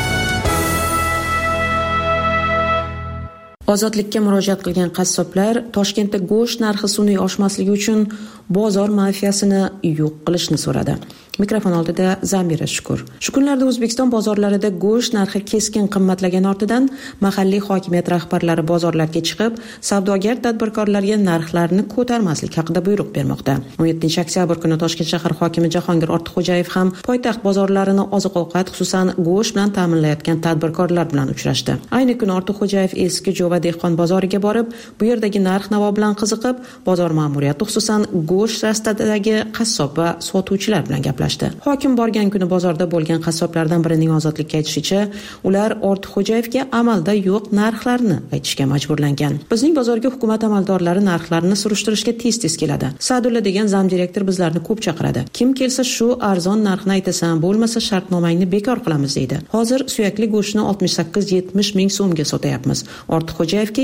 Ozodlikka murojaat qilgan qassoblar Toshkentda go'sht narxi sun'iy oshmasligi uchun bozor mafiyasini yo'q qilishni so'radi. Mikrofon oldida Zamira Shukur. Shu kunlarda O'zbekiston bozorlarida go'sht narxi keskin qimmatlagani ortidan mahalliy hokimiyat rahbarlari bozorlarga chiqib, savdogar tadbirkorlarga narxlarni ko'tarmaslik haqida buyruq bermoqda. 17-oktyabr kuni Toshkent shahar hokimi Jahongir Ortiqxo'jayev ham poytaxt bozorlarini oziq-ovqat, xususan go'sht bilan ta'minlayotgan tadbirkorlar bilan uchrashdi. Ayni kuni Ortiqxo'jayev eski Jo'va dehqon bozoriga borib, bu yerdagi narx-navo bilan qiziqib, bozor ma'muriyati, xususan go'sht rastadagi qassob va sotuvchilar bilan gaplashdi. Hokim borgan kuni bozorda bo'lgan qassoblardan birining Ozodlikka aytishicha, ular Ortiqxo'jayevga amalda yo'q narxlarni aytishga majburlangan. Bizning bozorga hukumat amaldorlari narxlarni surishtirishga tez-tez keladi. Sa'dulla degan zamdirektor bizlarni ko'p chaqiradi. Kim kelsa shu arzon narxni aytasan, bo'lmasa shartnomangni bekor qilamiz deydi. Hozir suyakli go'shtni 68-70 ming so'mga sotayapmiz. Ortiqxo'jayevga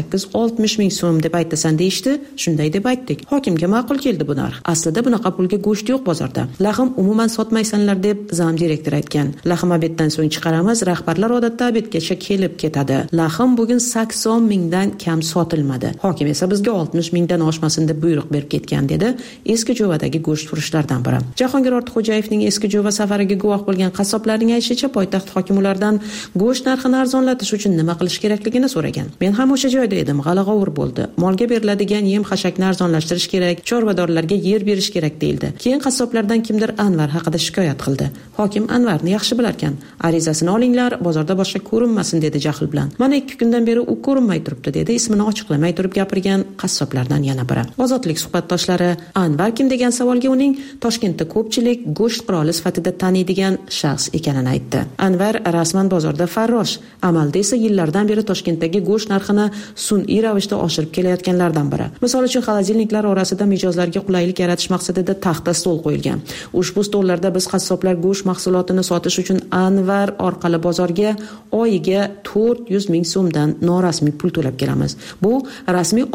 58-60 ming so'm deb aytasan deyishdi. Shunday deb aytdik. Hokimga ma'qul keldi bu narx. Aslida bunaqa pulga go'sht yo'q bozorda. Lahm umuman sotmaysanlar deb zamdirektor aytgan. Lahm obeddan so'ng chiqaramiz, rahbarlar odatda obedgacha kelib ketadi. Lahm bugun 80 mingdan kam sotilmadi. Hokim esa bizga 60 mingdan oshmasin deb buyruq berib ketgan dedi. Eski Jo'vadagi go'sht furushlardan biri. Jahongir Ortiqxo'jayevning eski Jo'va safariga guvoh bo'lgan qassoblarning aytishicha, poytaxt hokimi ulardan go'sht narxini arzonlatish uchun nima qilish kerakligini so'ragan. Men ham o'sha joyda edim, g'ala-g'ovur bo'ldi. Molga beriladigan yem-xashakni arzonlashtirish kerak, chorvadorlarga yer berish kerak deyildi. Keyin qassoblardan kimdir Anvar haqida shikoyat qildi. Hokim Anvarni yaxshi bilarkan. Arizasini olinglar, bozorda boshqa ko'rinmasin dedi jahl bilan. Mana 2 kundan beri u ko'rinmay turibdi dedi ismini ochiqlamay turib gapirgan qassoblardan yana biri. Ozodlik suhbatdoshlari Anvar kim degan savolga uning Toshkentda ko'pchilik go'sht qiroli sifatida taniydigan shaxs ekanini aytdi. Anvar rasman bozorda farrosh, amalda esa yillardan beri Toshkentdagi go'sht narxini sun'iy ravishda oshirib kelayotganlardan biri. Misol uchun xolodilniklar orasida mijozlarga qulaylik yaratish maqsadida taxta stol qo'yilgan. Ushbu stollarda biz qassoblar go'sht mahsulotini sotish uchun Anvar orqali bozorga oyiga 400 ming so'mdan norasmiy pul to'lab kelamiz. Bu rasmiy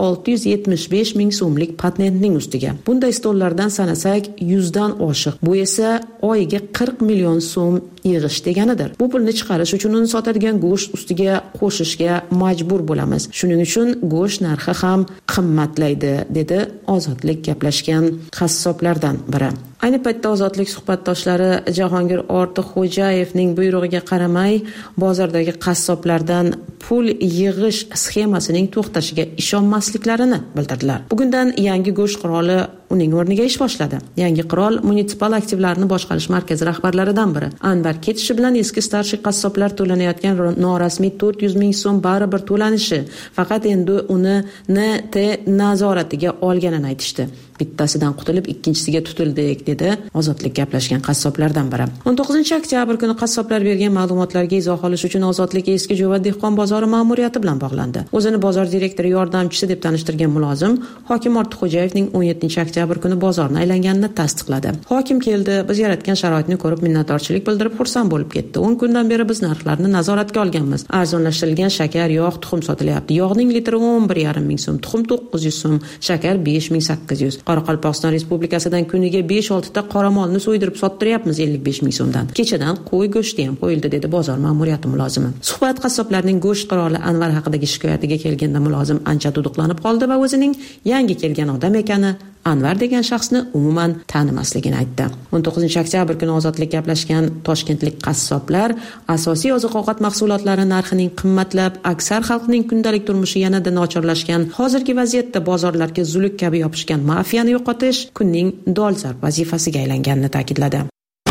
675 ming so'mlik patentning ustiga. Bunday stollardan sanasak 100 dan oshiq. Bu esa oyiga 40 million so'm yig'ish deganidir. Bu pulni chiqarish uchun uni sotadigan go'sht ustiga qo'shishga majbur bo'lamiz. Shuning uchun go'sht narxi ham qimmatlaydi, dedi Ozodlik gaplashgan qassoblardan biri. Ayni paytda Ozodlik suhbatdoshlari Jahongir Ortiqxo'jayevning buyrug'iga qaramay bozordagi qassoblardan pul yig'ish sxemasining to'xtashiga ishonmasliklarini bildirdilar. Bugundan yangi go'sht quroli uning o'rniga ish boshladi. Yangi qurol munisipal aktivlarni boshqarish markazi rahbarlaridan biri Anvar ketishi bilan eski starshий qassoblar to'lanayotgan norasmiy 400 ming so'm baribir to'lanishi, faqat endi uni NT nazoratiga olganini aytishdi. Bittasidan qutulib ikkinchisiga tutildik, dedi Ozodlik gaplashgan qassoblardan biri. 19 oktyabr kuni qassoblar bergan ma'lumotlarga izoh olish uchun Ozodlik eski Jo'va dehqon bozori ma'muriyati bilan bog'landi. O'zini bozor direktori yordamchisi deb tanishtirgan mulozim hokim Ortiqxo'jayevning 17 oktyabr kuni bozorni aylanganini tasdiqladi. Hokim keldi, biz yaratgan sharoitni ko'rib minnatdorchilik bildirib xursand bo'lib ketdi. 10 kundan beri biz narxlarni nazoratga olganmiz. Arzonlashtirilgan shakar, yog', tuxum sotilyapti. Yog'ning litri 11,5 ming so'm, tuxum 900 so'm, shakar 5800. Qoraqalpog'iston Respublikasidan kuniga 5-6 ta qoramolni so'ydirib sottiryapmiz 55 ming so'mdan. Kechadan qo'y go'shti ham qo'yildi, dedi bozor ma'muriyati mulozimi. Suhbat qassoblarning go'sht quroli Anvar haqidagi shikoyatiga kelganda mulozim ancha duduqlanib qoldi va o'zining yangi kelgan odam ekani, Anvar degan shaxsni umuman tanimasligini aytdi. 19 oktyabr kuni Ozodlik gaplashgan toshkentlik qassoblar asosiy oziq-ovqat mahsulotlari narxining qimmatlab, aksar xalqning kundalik turmushi yanada nochorlashgan, hozirgi vaziyatda bozorlarga zuluk kabi yopishgan mafiyani yo'qotish kunning dolzarb vazifasiga aylanganini ta'kidladi.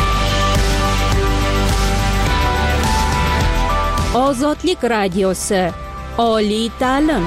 Ozodlik radiosi, oliy ta'lim.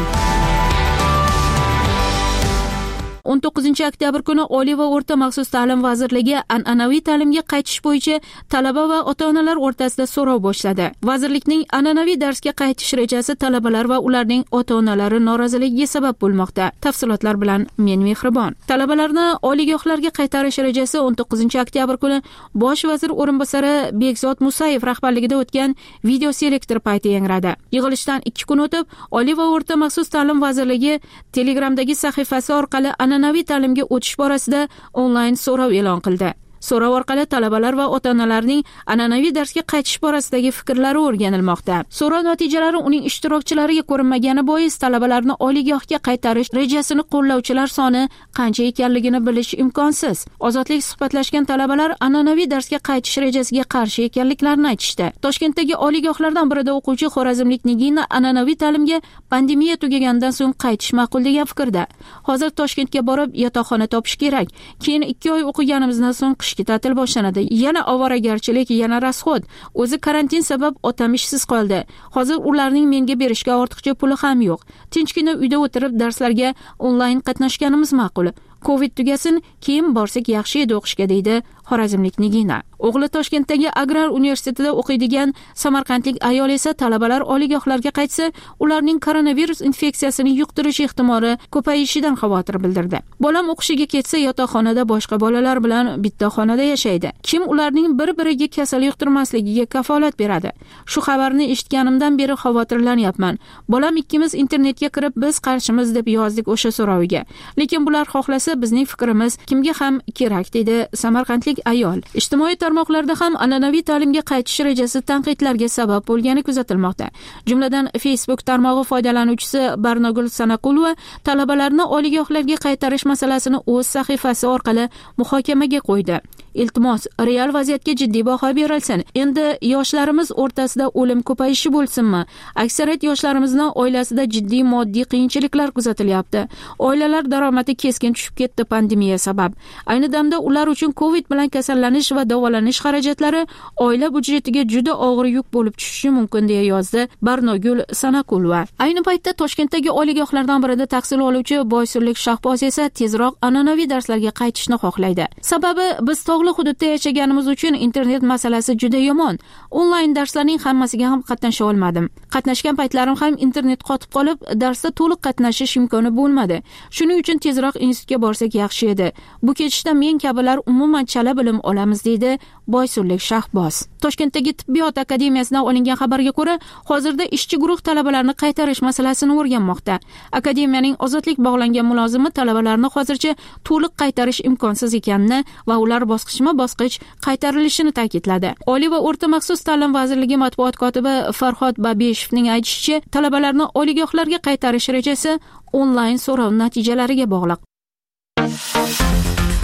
19 oktyabr kuni Oliy va o'rta maxsus ta'lim vazirligi an'anaviy ta'limga qaytish bo'yicha talaba va ota-onalar o'rtasida so'rov boshladi. Vazirlikning an'anaviy darsga qaytish rejasi talabalar va ularning ota-onalari noroziligiga sabab bo'lmoqda. Tafsilotlar bilan men Mehribon. Talabalarni oliygohlarga qaytarish rejasi 19 oktyabr kuni Bosh vazir o'rinbosari Bekzod Musayev rahbarligida o'tgan video selektor payti yangradi. Yig'ilishdan 2 kun o'tib, Oliy va o'rta maxsus ta'lim vazirligi Telegramdagi sahifasi orqali an'anaviy ta'limga o'tish borasida onlayn so'rov e'lon qildi. So'rov orqali talabalar va ota-onalarning an'anaviy darsga qaytish borasidagi fikrlari o'rganilmoqda. So'rov natijalari uning ishtirokchilariga ko'rinmagani bois talabalarni oliygohga qaytarish rejasini qo'llovchilar soni qancha ekanligini bilish imkonsiz. Ozodlik suhbatlashgan talabalar an'anaviy darsga qaytish rejasiga qarshi ekanliklarini aytishdi. Toshkentdagi oliygohlardan birida o'quvchi xorazmlik Nigina an'anaviy ta'limga pandemiya tugagandan so'ng qaytish ma'qul degan fikrda. Hozir Toshkentga borib yotoqxona topish kerak. Keyin 2 oy o'qiganimizdan so'ng qishki ta'til boshlanadi. Yana ovoragarchilik, yana rasxod. O'zi karantin sabab otam ishsiz qoldi. Hozir ularning menga berishga ortiqcha puli ham yo'q. Tinchgina uyda o'tirib darslarga onlayn qatnashganimiz ma'qul. Covid tugasin, keyin borsak yaxshi edi o'qishga, deydi xorazmlik Nigina. O'g'li Toshkentdagi Agrar universitetida o'qiydigan samarqandlik ayol esa talabalar oliygohlarga qaytsa, ularning koronavirus infeksiyasini yuqtirish ehtimoli ko'payishidan xavotir bildirdi. Bolam o'qishiga ketsa, yotoqxonada boshqa bolalar bilan bitta xonada yashaydi. Kim ularning bir-biriga kasal yuqtirmasligiga kafolat beradi? Shu xabarni eshitganimdan beri xavotirlanyapman. Bolam ikkimiz internetga kirib, biz qarshimiz deb yozdik o'sha so'roviga. Lekin bular xohlasa bizning fikrimiz kimga ham kerak, dedi samarqandlik ayol. Ijtimoiy tarmoqlarda ham an'anaviy ta'limga qaytish rejasi tanqidlarga sabab bo'lgani kuzatilmoqda. Jumladan Facebook tarmog'i foydalanuvchisi Barnogul Sanaqulova talabalarni oliygohlarga qaytarish masalasini o'z sahifasi orqali muhokamaga qo'ydi. Iltimos, real vaziyatga jiddiy baho berilsin. Endi yoshlarimiz o'rtasida o'lim ko'payishi bo'lsinmi? Aksariyat yoshlarimizni oilasida jiddiy moddiy qiyinchiliklar kuzatilyapti. Oilalar daromadi keskin tushib ketdi pandemiya sabab. Ayni damda ular uchun Covid bilan kasallanish va davolanish xarajatlari oila budjetiga juda og'ir yuk bo'lib tushishi mumkin, deya yozdi Barnogul Sanaqulova. Ayni paytda Toshkentdagi oliygohlardan birida tahsil oluvchi boysunlik Shahboz esa tezroq an'anaviy darslarga qaytishni xohlaydi. Sababi biz tog'li hududda yashaganimiz uchun internet masalasi juda yomon. Onlayn darslarning hammasiga ham qatnasha olmadim. Qatnashgan paytlarim ham internet qotib qolib, darsda to'liq qatnashish imkoni bo'lmadi. Shuning uchun tezroq institutga borsak yaxshi edi. Bu ketishda men kabilar umuman chala bilim olamiz, deydi boysunlik Shahboz. Toshkentdagi tibbiyot akademiyasidan olingan xabarga ko'ra, hozirda ishchi guruh talabalarni qaytarish masalasini o'rganmoqda. Akademiyaning Ozodlik bog'langan mulozimi talabalarni hozircha to'liq qaytarish imkonsiz ekanini va ular bosqichma-bosqich qaytarilishini ta'kidladi. Oliy va o'rta maxsus ta'lim vazirligi matbuot kotibi Farhod Babeshevning aytishicha, talabalarni oliygohlarga qaytarish rejasi onlayn so'rov natijalariga bog'liq.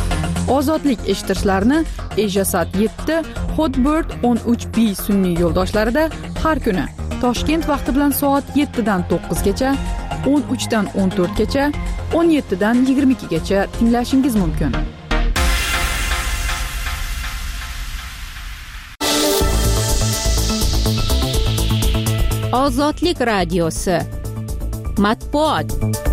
Ozodlik eshittirishlarini Asiasat 7, Hotbird 13B sun'iy yo'ldoshlarida har kuni Toshkent vaqti bilan soat 7 dan 9 gacha, 13 dan 14 gacha, 17 dan 22 gacha tinglashingiz mumkin. Ozodlik radiosi matbuot.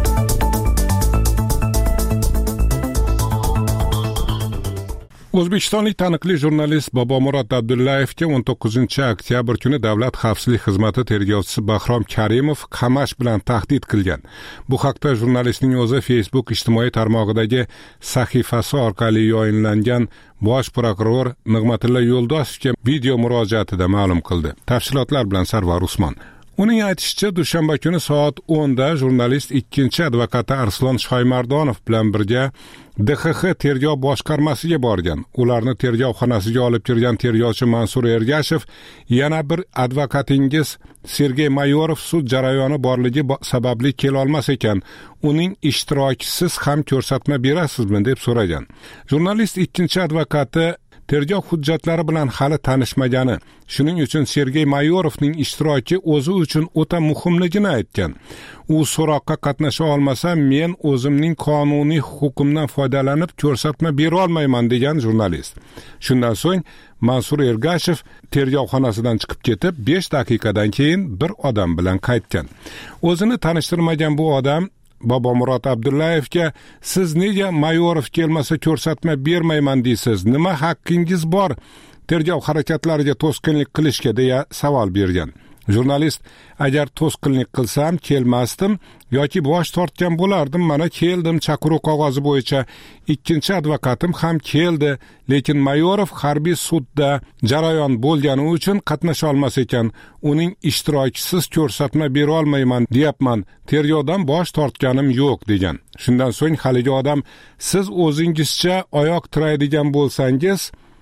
O'zbekistonlik taniqli jurnalist Bobomurod Abdullayevga 19-oktyabr kuni Davlat xavfsizlik xizmati tergovchisi Bahrom Karimov qamash bilan tahdid qilgan. Bu haqda jurnalistning o'zi Facebook ijtimoiy tarmog'idagi sahifasi orqali yayınlangan Bosh prokuror Nig'matilla Yo'ldosevga video murojaatida ma'lum qildi. Tafsilotlar bilan Sarvar Usmon. Uning aytishicha, dushanba kuni soat 10 da jurnalist ikkinchi advokati Arslon Shoymardonov bilan birga DXX tergov boshqarmasiga borgan. Ularni tergov xonasiga olib kirgan tergovchi Mansur Ergashev, yana bir advokatingiz Sergey Mayorov sud jarayoni borligi sababli kela olmas ekan, uning ishtirokisiz ham ko'rsatma berasizmi deb so'ragan. Jurnalist ikkinchi advokati tergov hujjatlari bilan hali tanishmagani, shuning uchun Sergey Mayorovning ishtiroki o'zi uchun o'ta muhimligini aytgan. U so'roqqa qatnasha olmasa, men o'zimning qonuniy huquqimdan foydalanib ko'rsatma bera olmayman degan jurnalist. Shundan so'ng Mansur Ergashev tergov xonasidan chiqib ketib, 5 daqiqadan keyin bir odam bilan qaytgan. O'zini tanishtirmagan bu odam Bobomurod Abdullayevga siz nega Mayorov kelmasa ko'rsatma bermayman deysiz? Nima haqqingiz bor tergov harakatlariga to'sqinlik qilishga deya savol bergan. Jurnalist, agar to'sqinlik qilsam kelmasdim yoki bosh tortgan bo'lardim, mana keldim, chaqiruv qog'ozi bo'yicha ikkinchi advokatim ham keldi, lekin Mayorov harbiy sudda jarayon bo'lgani uchun qatnasha olmas ekan, uning ishtirokisiz ko'rsatma bera olmayman deyapman, tergovdan bosh tortganim yo'q degan. Shundan so'ng haligi odam, siz o'zingizcha oyoq tiraydigan bo'lsangiz,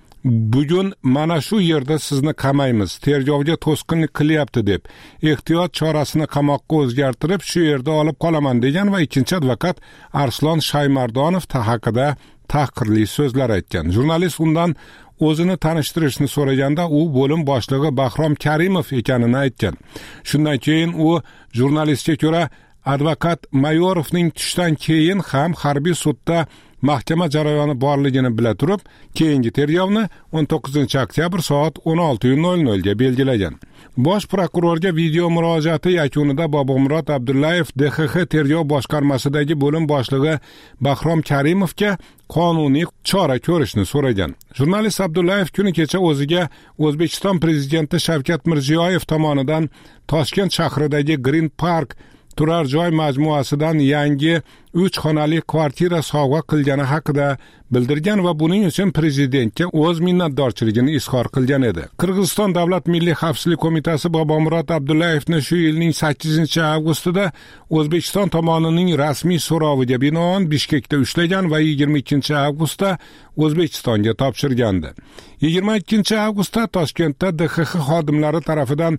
bugun mana shu yerda sizni qamaymiz, tergovga to'sqinlik qilyapti deb ehtiyot chorasini qamoqqa o'zgartirib shu yerda olib qolaman degan va ikkinchi advokat Arslon Shoymardonov haqida tahqirli so'zlar aytgan. Jurnalist undan o'zini tanishtirishni so'raganda u bo'lim boshlig'i Bahrom Karimov ekanini aytgan. Shundan keyin u jurnalistga ko'ra advokat Mayorovning tushdan keyin ham harbiy sudda mahkama jarayoni borligini bila turib, keyingi tergovni 19-oktyabr soat 16:00 ga belgilagan. Bosh prokurorga video murojaati yakunida Bobomurod Abdullayev DXX tergov boshqarmasidagi bo'lim boshlig'i Bahrom Karimovga qonuniy chora ko'rishni so'ragan. Jurnalist Abdullayev kuni kecha o'ziga O'zbekiston prezidenti Shavkat Mirziyoyev tomonidan Toshkent shahridagi Green Park turar joy majmuasidan yangi 3 xonali kvartira sovg'a qilgani haqida bildirgan va buning uchun prezidentga o'z minnatdorchiligini izhor qilgan edi. Qirg'iziston Davlat Milliy xavfsizlik qo'mitasi Bobomurod Abdullayevni shu yilning 8-avgustida O'zbekiston tomonining rasmiy so'roviga binoan Bishkekda ushlagan va 22-avgustda O'zbekistonga topshirgandi. 22-avgustda Toshkentda DXX xodimlari tomonidan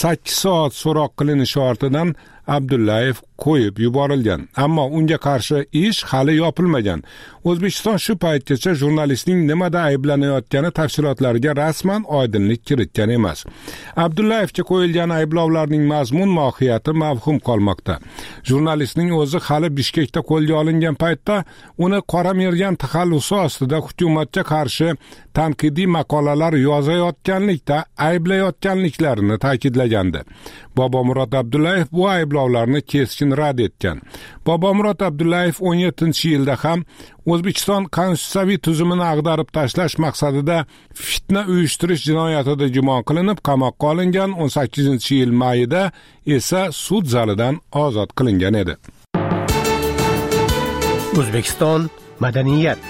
8 soat so'roq qilinishi ortidan Abdullayev qo'yib yuborilgan, ammo unga qarshi ish hali yopilmagan. O'zbekiston shu paytgacha jurnalistning nimada ayblanayotgani tafsilotlariga rasman oydinlik kiritgan emas. Abdullayevga qo'yilgan ayblovlarning mazmun mohiyati mavhum qolmoqda. Jurnalistning o'zi hali Bishkekda qo'lga olingan paytda uni qora mergan taxallusi ostida hukumatga qarshi tanqidiy maqolalar yozayotganlikda ayblayotganliklarini ta'kidlagandi. Bobomurod Abdullayev bu ayblovlarni keskin rad etgan. Bobomurod Abdullayev 17-yilda ham O'zbekiston konstitutsiyaviy tuzumini ag'darib tashlash maqsadida fitna uyushtirish jinoyatida gumon qilinib qamoqqa olingan, 18-yil mayida esa sud zalidan ozod qilingan edi. O'zbekiston madaniyat.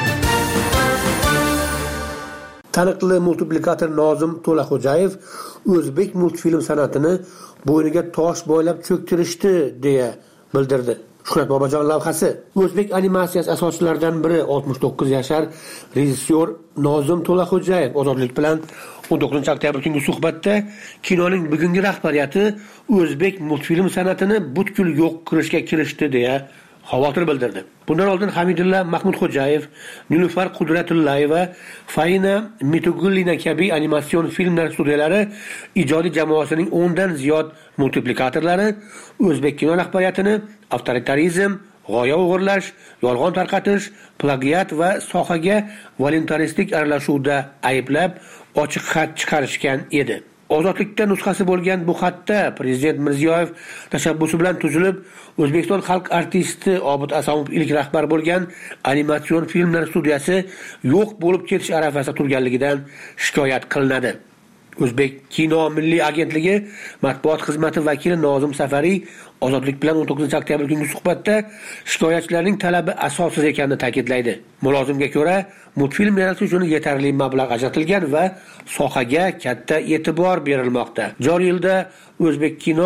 Taniqli multiplikator Nozim To'laxo'jayev o'zbek multfilm san'atini bo'yniga tosh bo'ylab cho'ktirishdi deya bildirdi. Shuhrat Bobojon lavhasi. O'zbek animatsiyasi asoschilaridan biri 69 yashar rejissyor Nozim To'laxo'jayev Ozodlik bilan 19-oktyabr kungi suhbatda kinoning bugungi rahbariyati o'zbek multfilm san'atini butkul yo'q qilishga kirishdi deya xavotir bildirdi. Bundan oldin Hamidulla Mahmudxo'jayev, Nilufar Qudratullayeva, Faina Mitugullina kabi animatsion filmlar studiyalari ijodiy jamoasining 10 dan ziyod multiplikatorlari o'zbek kino rahbariyatini avtoritarizm, g'oya o'g'irlash, yolg'on tarqatish, plagiat va sohaga voluntaristik aralashuvda ayblab ochiq xat chiqarishgan edi. Ozodlikda nusxasi bo'lgan bu xatda Prezident Mirziyoyev tashabbusi bilan tuzilib, O'zbekiston xalq artisti Obid Asomov ilk rahbar bo'lgan animatsion filmlar studiyasi yo'q bo'lib ketish arafasida turganligidan shikoyat qilinadi. O'zbek kino milliy agentligi matbuot xizmati vakili Nozim Safariy Ozodlik bilan 19 oktyabr kungi suhbatda shikoyatchilarning talabi asossiz ekanini ta'kidlaydi. Mulozimga ko'ra, multfilm yaratish uchun yetarli mablag' ajratilgan va sohaga katta e'tibor berilmoqda. Joriy yilda O'zbek kino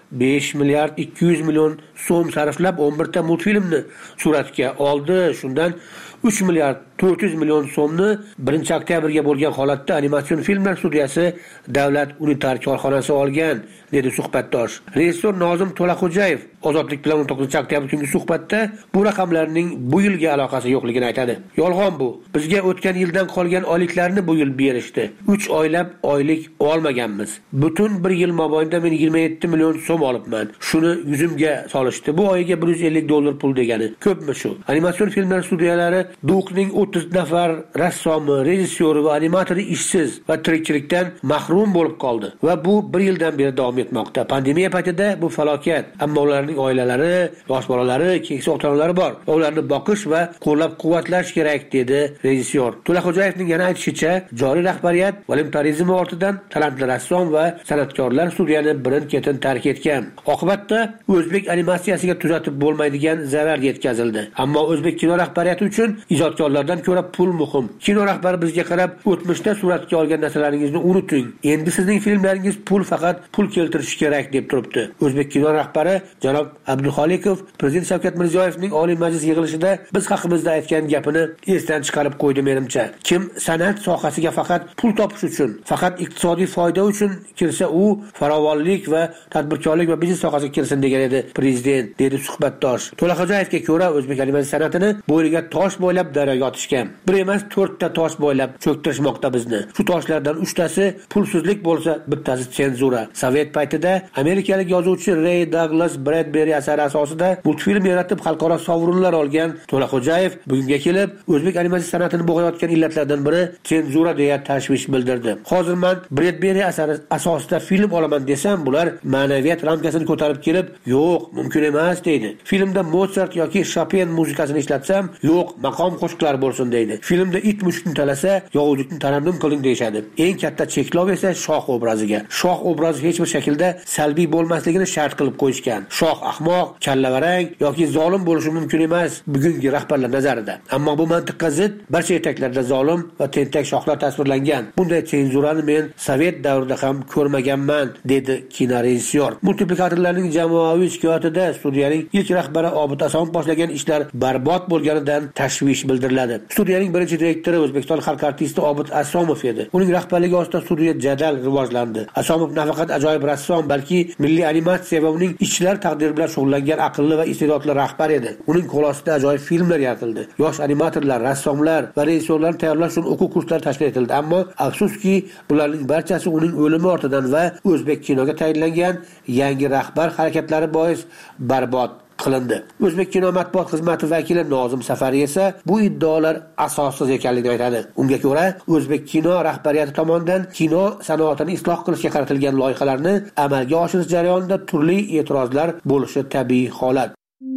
5 milliard 200 million so'm sarflab 11 ta multfilmni suratga oldi. Shundan 3 milliard 400 million so'mni 1 oktyabrga bo'lgan holatda animatsion filmlar studiyasi Davlat unitar korxonasi olgan, dedi suhbatdosh. Rejissor Nozim To'laxo'jayev Ozodlik bilan 19 oktyabr kungi suhbatda bu raqamlarning bu yilga aloqasi yo'qligini aytadi. Yolg'on bu. Bizga o'tgan yildan qolgan oyliklarni bu yil berishdi. 3 oylab oylik olmaganmiz. Butun bir yil mobaynida men 27 million so'm olibman. Shuni yuzimga solishdi. Bu oyiga $150 pul degani. Ko'pmi shu? Animatsion filmlar studiyalari Duqning 30 nafar rassomi, rejissyori va animatori ishsiz va tirikchilikdan mahrum bo'lib qoldi va bu 1 yildan beri davom etmoqda. Pandemiya paytida bu falokat, ammo ularning oilalari, yosh bolalari, keksa ota-onalari bor. Ularni boqish va qo'llab-quvvatlash kerak, dedi rejissyor. To'laxo'jayevning yana aytishicha, joriy rahbariyat voluntarizm ortidan talantli rassom va san'atkorlar studiyani birin-ketin tark etgan. Oqibatda o'zbek animatsiyasiga tuzatib bo'lmaydigan zarar yetkazildi. Ammo o'zbek kino rahbariyati uchun ijodkorlardan ko'ra pul muhim. Kino rahbari bizga qarab, o'tmishda suratga olgan narsalaringizni unuting. Endi sizning filmlaringiz faqat pul keltirishi kerak, deb turibdi. O'zbek kino rahbari janob Abduxolikov Prezident Shavkat Mirziyoyevning Oliy Majlis yig'ilishida biz haqimizda aytgan gapini esdan chiqarib qo'ydi menimcha. Kim san'at sohasiga faqat pul topish uchun, faqat iqtisodiy foyda uchun kirsa, u farovonlik va tadbirkorlik va biznes sohasiga kirsin degan edi prezident, dedi suhbatdosh. To'laxo'jayevga ko'ra, o'zbek animatsiya san'atini bo'yniga tosh bo'ylab daryoga otishgan. Bir emas 4 ta tosh bo'ylab cho'ktirishmoqda bizni. Shu toshlardan 3 tasi pulsizlik bo'lsa, bittasi senzura. Sovet paytida amerikalik yozuvchi Ray Douglas Bradbury asari asosida multfilm yaratib xalqaro sovrinlar olgan To'laxo'jayev bugunga kelib o'zbek animatsiya san'atini bo'g'ayotgan illatlardan biri senzura deya tashvish bildirdi. Hozir men Bradbury asari asosida film olaman desam, bular ma'naviyat ramkasini ko'tarib kelib, yo'q, mumkin emas, deydi. Filmda Mozart yoki Chopin muzikasini ishlatsam, yo'q, maqom qo'shiqlar bo'lsin, deydi. Filmda it mushukni talasa, yovuzlikni tarannum qiling deyshadi. Eng katta cheklov esa shoh obraziga. Shoh obrazi hech bir shaklda salbiy bo'lmasligini shart qilib qo'yishgan. Shoh ahmoq, kallavarang yoki zolim bo'lishi mumkin emas bugungi rahbarlar nazarida. Ammo bu mantiqqa zid barcha yetaklarda zolim va tentak shohlar tasvirlangan. Bunday senzurani men Sovet davrida ham ko'rmaganman, dedi kino rejissyor. Multiplikatorlarning jamoaviy shikoyatida studiyaning ilk rahbari Obid Asomov boshlagan ishlar barbod bo'lganidan tashvish bildiriladi. Studiyaning birinchi direktori O'zbekiston xalq artisti Obid Asomov edi. Uning rahbarligi ostida studiya jadal rivojlandi. Asomov nafaqat ajoyib rassom, balki milliy animatsiya va uning ishchilar taqdiri bilan shug'ullangan aqlli va iste'dodli rahbar edi. Uning qo'l ostida ajoyib filmlar yaratildi. Yosh animatorlar, rassomlar va rejissyorlarni tayyorlash uchun o'quv kurslari tashkil etildi. Ammo afsuski, bularning barchasi uning o'limi ortidan va o'zbek kinoga tayinlangan yangi rahbar harakatlari bois barbod qilindi. O'zbek kino matbuot xizmati vakili Nozim Safariy esa bu iddaolar asossiz ekanligini aytadi. Unga ko'ra, o'zbek kino rahbariyati tomonidan kino sanoatini isloh qilishga qaratilgan loyihalarni amalga oshirish jarayonida turli e'tirozlar bo'lishi tabiiy holat.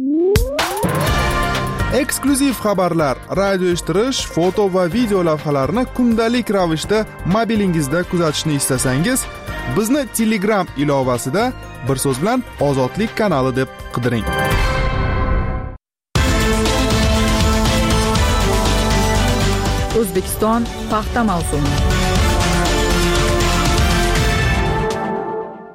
Eksklyuziv xabarlar, radio eshittirish, foto va video lavhalarni kundalik ravishda mobilingizda kuzatishni istasangiz, bizni Telegram ilovasida bir so'z bilan Ozodlik kanali deb qidiring. O'zbekiston paxta mavsumi.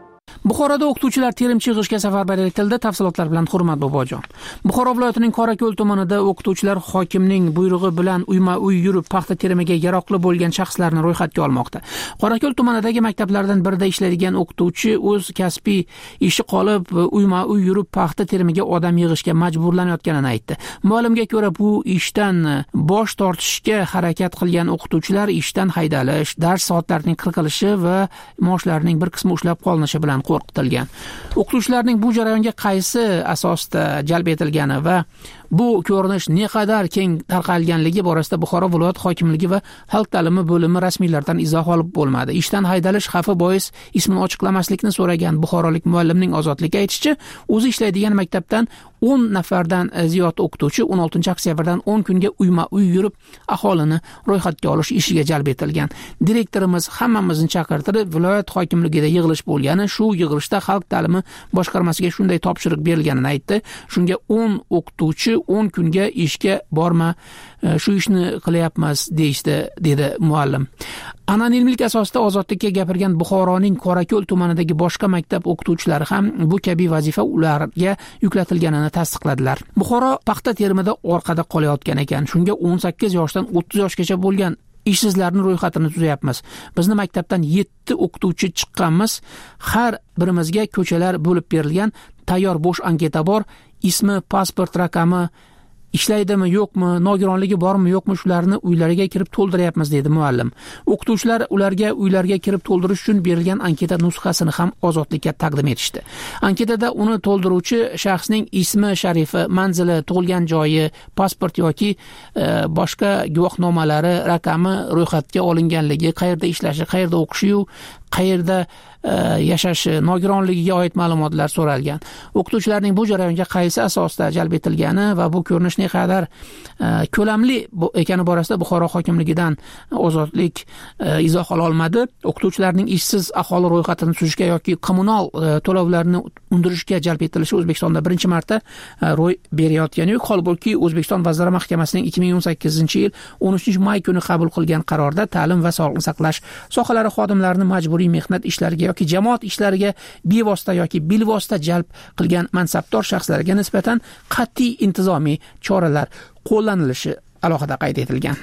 Buxoroda o'qituvchilar terimchi yig'ishga safarbar etildi. Tafsilotlar bilan Hurmat Bobojon. Buxoro viloyatining Qorako'l tumanida o'qituvchilar hokimning buyrug'i bilan uyma-uy yurib paxta terimiga yaroqli bo'lgan shaxslarni ro'yxatga olmoqda. Qorako'l tumanidagi maktablardan birida ishlaydigan o'qituvchi o'z kasbiy ishi qolib uyma-uy yurib paxta terimiga odam yig'ishga majburlanayotganini aytdi. Ma'lumga ko'ra, bu ishdan bosh tortishga harakat qilgan o'qituvchilar ishdan haydalish, dars soatlarining qirqilishi va maoshlarining bir qismi ushlab qolinishi bilan qo'rqitilgan. O'qituvchilarning bu jarayonga qaysi asosda jalb etilgani va bu ko'rinish naqadar keng tarqalganligi borasida Buxoro viloyat hokimligi va xalq ta'limi bo'limi rasmiylardan izoh olib bo'lmadi. Ishdan haydalish xavfi bois ismini ochiqlamaslikni so'ragan buxorolik muallimning Ozodlikka aytishicha, o'zi ishlaydigan maktabdan 10 nafardan ziyod o'qituvchi 16-oktyabrdan 10 kunga uyma-uy yurib aholini ro'yxatga olish ishiga jalb etilgan. Direktorimiz hammamizni chaqirtirib, viloyat hokimligida yig'ilish bo'lgani, shu yig'ilishda xalq ta'limi boshqarmasiga shunday topshiriq berilganini aytdi. Shunga 10 o'qituvchi 10 kunga ishga borma, shu ishni qilyapmiz deyishdi, dedi muallim. Anonimlik asosida Ozodlikka gapirgan Buxoroning Qorako'l tumanidagi boshqa maktab o'qituvchilari ham bu kabi vazifa ularga yuklatilganini tasdiqladilar. Buxoro paxta terimida orqada qolayotgan ekan. Shunga 18 yoshdan 30 yoshgacha bo'lgan ishsizlarni ro'yxatini tuzayapmiz. Bizni maktabdan 7 o'qituvchi chiqqanmiz. Har birimizga ko'chalar bo'lib berilgan, tayyor bo'sh anketa bor. Ismi, pasport raqami, ishlaydimi yo'qmi, nogironligi bormi yo'qmi, shularni uylariga kirib to'ldiryapmiz, dedi muallim. O'qituvchilar ularga uylarga kirib to'ldirish uchun berilgan anketa nusxasini ham Ozodlikka taqdim etishdi. Anketada uni to'ldiruvchi shaxsning ismi, sharifi, manzili, tug'ilgan joyi, pasport yoki boshqa guvohnomalari, raqami, ro'yxatga olinganligi, qayerda ishlashi, qayerda o'qishi, qayerda yashashi, nogironligiga oid ma'lumotlar so'ralgan. O'qituvchilarning bu jarayonga qaysi asosda jalb etilgani va bu ko'rinish naqadar ko'lamli ekani borasida Buxoro hokimligidan Ozodlik izoh ola olmadi. O'qituvchilarning ishsiz aholi ro'yxatini tuzishga yoki kommunal to'lovlarni undirishga jalb etilishi O'zbekistonda birinchi marta ro'y berayotgani yo'q. Holbuki O'zbekiston Vazirlar Mahkamasining 2018-yil 13-may kuni qabul qilgan qarorda ta'lim va sog'liqni saqlash sohalari xodimlarini majburiy mehnat ishlariga yoki jamoat ishlariga bevosita yoki bilvosita jalb qilgan mansabdor shaxslarga nisbatan qat'iy intizomiy choralar qo'llanilishi alohida qayd etilgan.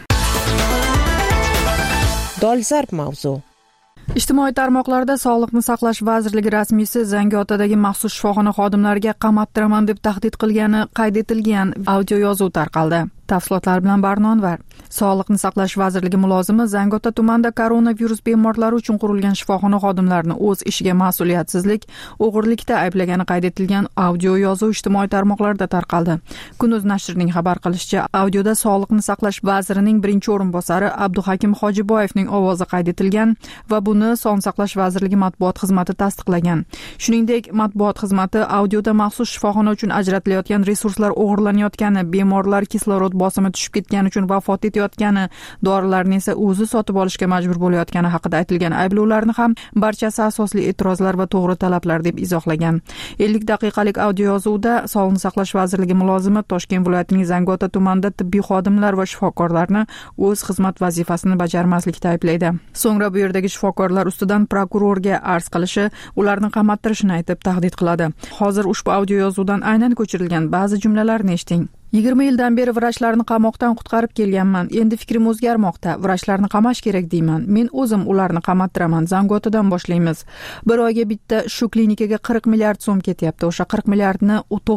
Dolzarb mavzu. Ijtimoiy tarmoqlarda Sog'liqni saqlash vazirligi rasmiysi Zangiotadagi maxsus shifoxona xodimlariga qamattiraman deb tahdid qilgani qayd etilgan audio yozuv tarqaldi. Tafsilotlar bilan Barnonvar. Sog'liqni saqlash vazirligi mulozimi Zangiota tumanida koronavirus bemorlari uchun qurilgan shifoxona xodimlarini o'z ishiga mas'uliyatsizlik, o'g'irlikda ayblagani qayd etilgan audio yozuv ijtimoiy tarmoqlarda tarqaldi. Kunuz nashrining xabar qilishicha, audioda Sog'liqni saqlash vazirining birinchi o'rinbosari Abduhakim Hojiboyevning ovozi qayd etilgan va buni Sog'liqni saqlash vazirligi matbuot xizmati tasdiqlagan. Shuningdek, matbuot xizmati audioda maxsus shifoxona uchun ajratilayotgan resurslar o'g'irlanayotgani, bemorlar kislorod bosimi tushib ketgani uchun vafot etayotgani, dorilarni esa o'zi sotib olishga majbur bo'layotgani haqida aytilgan ayblovlarni ham barchasi asosli e'tirozlar va to'g'ri talablar deb izohlagan. 50 daqiqalik audio yozuvda Sog'liqni saqlash vazirligi mulozimi Toshkent viloyatining Zangiota tumanida tibbiy xodimlar va shifokorlarni o'z xizmat vazifasini bajarmaslikda ayblaydi. So'ngra bu yerdagi shifokorlar ustidan prokurorga arz qilishi, ularni qamattirishini aytib tahdid qiladi. Hozir ushbu audio yozuvdan aynan ko'chirilgan ba'zi jumlalarni eshiting. 20 yildan beri vrachlarni qamoqdan qutqarib kelganman. Endi fikrim o'zgarmoqda. Vrachlarni qamash kerak deyman. Men o'zim ularni qamattiraman. Zangiotadan boshlaymiz. Bir oyga bitta shu klinikaga 40 milliard so'm ketyapti. O'sha 40 milliardni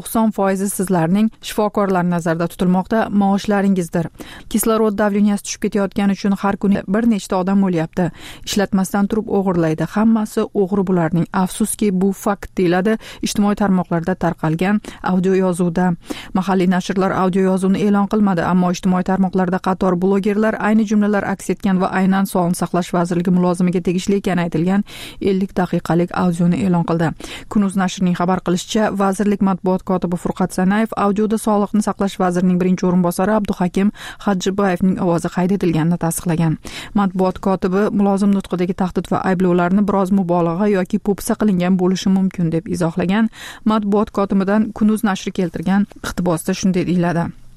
90% sizlarning shifokorlar nazarda tutilmoqda maoshlaringizdir. Kislorod davleniyasi tushib ketayotgani uchun har kuni bir nechta odam o'lyapti. Ishlatmasdan turib o'g'irlaydi. Hammasi o'g'ri bularning. Afsuski bu fakt, deyiladi ijtimoiy tarmoqlarda tarqalgan audio yozuvda. Mahalliy nashrlar audio yozuvni e'lon qilmadi, ammo ijtimoiy tarmoqlarda qator blogerlar ayni jumlalar aks etgan va aynan Sog'liqni saqlash vazirligi mulozimiga tegishli ekani aytilgan 50 daqiqalik audioni e'lon qildi. Kunuz nashrining xabar qilishicha, vazirlik matbuot kotibi Furqat Sanayev audioda Sog'liqni saqlash vazirining birinchi o'rinbosari Abduhakim Hojiboyevning ovozi qayd etilganini tasdiqlagan. Matbuot kotibi mulozim nutqidagi tahdid va ayblovlarni biroz mubolag'a yoki po'pisa qilingan bo'lishi mumkin deb izohlagan. Matbuot kotibidan Kunuz nashri keltirgan iqtibosda shunday deyiladi.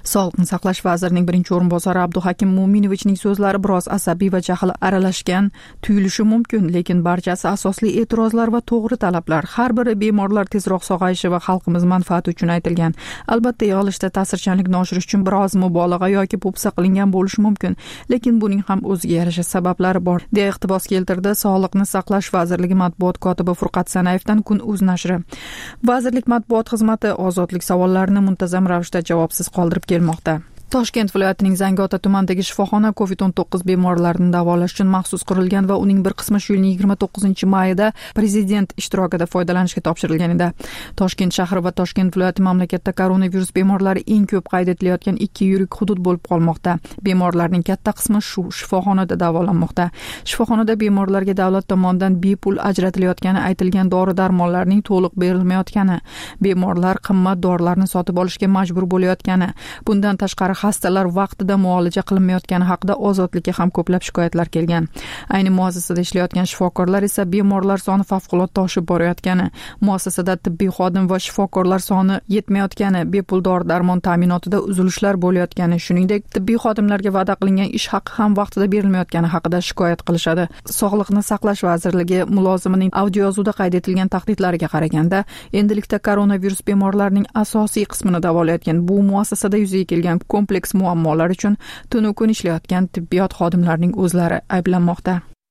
Sog'liqni saqlash vazirining birinchi o'rinbosari Abduhakim Mo'minovichning so'zlari biroz asabiy va jahl aralashgan tuyulishi mumkin, lekin barchasi asosli e'tirozlar va to'g'ri talablar. Har biri bemorlar tezroq sog'ayishi va xalqimiz manfaati uchun aytilgan. Albatta, yig'ilishda ta'sirchanlikni oshirish uchun biroz mubolag'a yoki po'pisa qilingan bo'lishi mumkin, lekin buning ham o'ziga yarasha sabablari bor, deya iqtibos keltirdi Sog'liqni saqlash vazirligi matbuot kotibi Furqat Sanayevdan Kun.uz nashri. Vazirlik matbuot xizmati ozodlik savollarini muntazam ravishda javobsiz qoldirib kelmoqda. Toshkent viloyatining Zangiota tumanidagi shifoxona COVID-19 bemorlarini davolash uchun maxsus qurilgan va uning bir qismi shu yilning 29-mayida prezident ishtirokida foydalanishga topshirilgan edi. Toshkent shahri va Toshkent viloyati mamlakatda koronavirus bemorlari eng ko'p qayd etilayotgan ikki yirik hudud bo'lib qolmoqda. Bemorlarning katta qismi shu shifoxonada davolanmoqda. Shifoxonada bemorlarga davlat tomonidan bepul ajratilayotgani aytilgan dori-darmonlarning to'liq berilmayotgani, bemorlar qimmat dorilarni sotib olishga majbur bo'layotgani, bundan tashqari xastalar vaqtida muolaja qilinmayotgani haqida ozodlikka ham ko'plab shikoyatlar kelgan. Ayni muassasada ishlayotgan shifokorlar esa bemorlar soni favqulodda oshib borayotgani, muassasada tibbiy xodim va shifokorlar soni yetmayotgani, bepul dori-darmon ta'minotida uzilishlar bo'layotgani, shuningdek tibbiy xodimlarga va'da qilingan ish haqi ham vaqtida berilmayotgani haqida shikoyat qilishadi. Sog'liqni saqlash vazirligi mulozimining audioyozuvda qayd etilgan tahdidlariga qaraganda, endilikda koronavirus bemorlarining asosiy qismini davolayotgan bu muassasada yuzaga kelgan kompleks muammolar uchun tunu kun ishlayotgan tibbiyot xodimlarining o'zlari ayblanmoqda.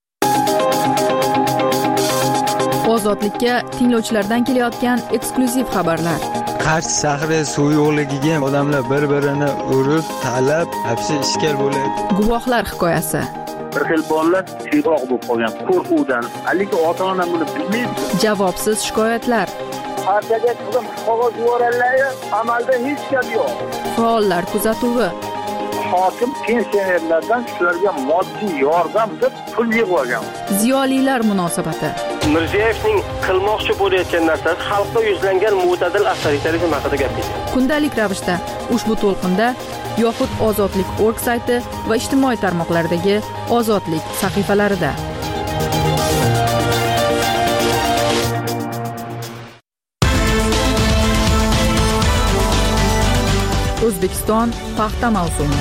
Ozodlikka tinglovchilardan kelayotgan eksklyuziv xabarlar. Qarshi shahri suv yo'qligiga odamlar bir-birini urib, talab, hapsi ishkal bo'ladi. Guvohlar hikoyasi. Bir xil bolalar tiyroq bo'lib qolgan qo'rquvdan, lekin ota-ona buni bilmaydi. Javobsiz shikoyatlar. Partiyaga qilib qog'oz yuborganlar, amalda hech gap yo'q. Faollar kuzatuvi. Hokim pensionerlardan shularga moddiy yordam deb pul yig'ib olgan. Ziyolilar munosabati. Mirziyoyevning qilmoqchi bo'layotgan narsasi xalqqa yuzlangan mo'tadil avtoritarizm haqida gapirdi. Kundalik ravishda ushbu to'lqinda yoxud ozodlik.org sayti va ijtimoiy tarmoqlardagi ozodlik sahifalarida. O'zbekiston paxta mavsumi.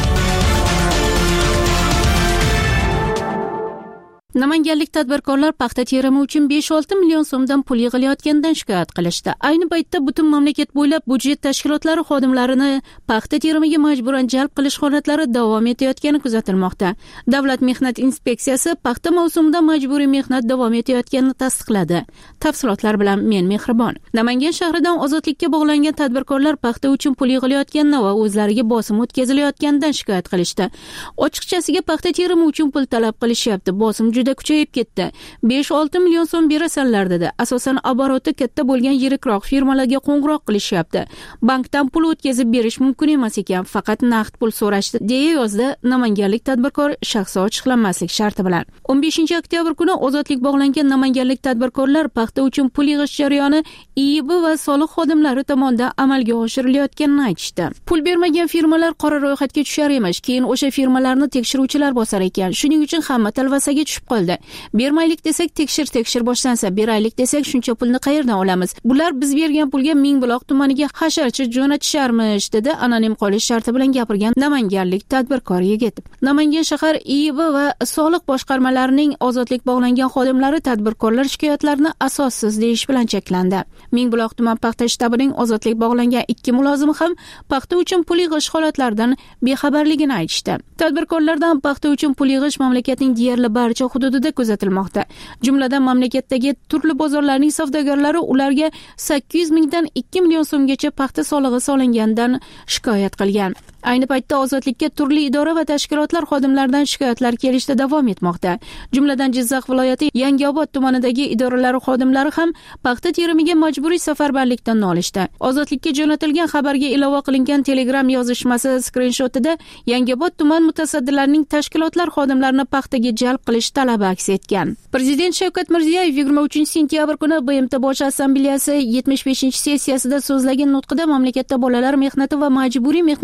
Namanganlik tadbirkorlar paxta terimi uchun 5-6 million so'mdan pul yig'ilayotganidan shikoyat qilishdi. Ayni paytda butun mamlakat bo'ylab budjet tashkilotlari xodimlarini paxta terimiga majburan jalb qilish holatlari davom etayotgani kuzatilmoqda. Davlat mehnat inspeksiyasi paxta mavsumida majburiy mehnat davom etayotganini tasdiqladi. Tafsilotlar bilan men Mehribon. Namangan shahridan ozodlikka bog'langan tadbirkorlar paxta uchun pul yig'ilayotganini va o'zlariga bosim o'tkazilayotganidan shikoyat qilishdi. Ochiqchasiga paxta terimi uchun pul talab qilishyapti. Bosim juda kuchayib ketdi. 5-6 million so'm berasanlar dedi. Asosan oboroti katta bo'lgan yirikroq firmalarga qo'ng'iroq qilishyapti. Bankdan pul o'tkazib berish mumkin emas ekan, faqat naqd pul so'rashdi, deya yozdi namanganlik tadbirkor shaxsi ochiqlanmaslik sharti bilan. 15 oktyabr kuni ozodlik bog'langan namanganlik tadbirkorlar paxta uchun pul yig'ish jarayoni IIB va soliq xodimlari tomonidan amalga oshirilayotganini aytishdi. Pul bermagan firmalar qora ro'yxatga tushar emish, keyin o'sha firmalarni tekshiruvchilar bosar ekan. Shuning uchun hamma talvasaga tushib qoldi. Bermaylik desak tekshir boshlansa, beraylik desak shuncha pulni qayerdan olamiz? Bular biz bergan pulga Mingbuloq tumaniga hasharchi jo'natisharmish, dedi anonim qolish sharti bilan gapirgan namanganlik tadbirkor yigit. Namangan shahar IIB va soliq boshqarmalarining ozodlik bog'langan xodimlari tadbirkorlar shikoyatlarini asossiz deyish bilan cheklandi. Mingbuloq tuman paxta shtabining ozodlik bog'langan 2 mulozimi ham paxta uchun pul yig'ish holatlaridan bexabarligini aytishdi. Tadbirkorlardan paxta uchun pul yig'ish mamlakatning deyarli barcha hududida kuzatilmoqda. Jumladan mamlakatdagi turli bozorlarning savdogarlari ularga 800 mingdan 2 million so'mgacha paxta solig'i solinganidan shikoyat qilgan. Ayni paytda ozodlikka turli idora va tashkilotlar xodimlaridan shikoyatlar kelishda davom etmoqda. Jumladan Jizzax viloyati Yangiobod tumanidagi idoralar xodimlari ham paxta terimiga majburiy safarbarlikdan nolishdi. Ozodlikka jo'natilgan xabarga ilova qilingan Telegram yozishmasi skrinshotida Yangiobod tuman mutasaddilarining tashkilotlar xodimlarini paxtaga jalb qilish talabi aks etgan. Prezident Shavkat Mirziyoyev 23-sentyabr kuni BMT Bosh Assambleyasi 75-sessiyasida so'zlagan nutqida mamlakatda bolalar mehnati va majburiy mehnatga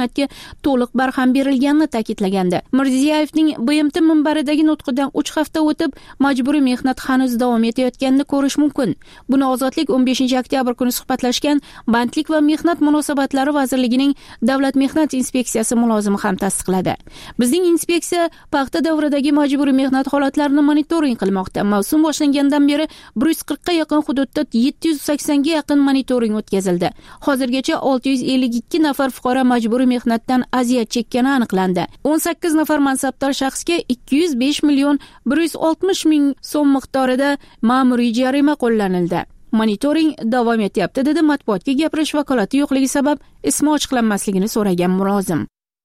to'liq barham berilganini ta'kidlagandi. Mirziyoyevning BMT minbaridagi nutqidan 3 hafta o'tib majburiy mehnat hanuz davom etayotganini ko'rish mumkin. Buni Ozodlik 15 oktyabr kuni suhbatlashgan Bandlik va mehnat munosabatlari vazirligining Davlat mehnat inspeksiyasi mulozimi ham tasdiqladi. Bizning inspeksiya paxta davridagi majburiy mehnat holatlarini monitoring qilmoqda. Mavsum boshlangandan beri 140 ga yaqin hududda 780 ga yaqin monitoring o'tkazildi. Hozirgacha 652 nafar fuqaro majburiy mehnatdan aziyat chekkani aniqlandi. 18 nafar mansabdor shaxsga 205 million 160 ming so'm miqdorida ma'muriy jarima qo'llanildi. Monitoring davom etyapti, dedi matbuotga gapirish vakolati yo'qligi sabab ismi ochiqlanmasligini so'ragan mulozim.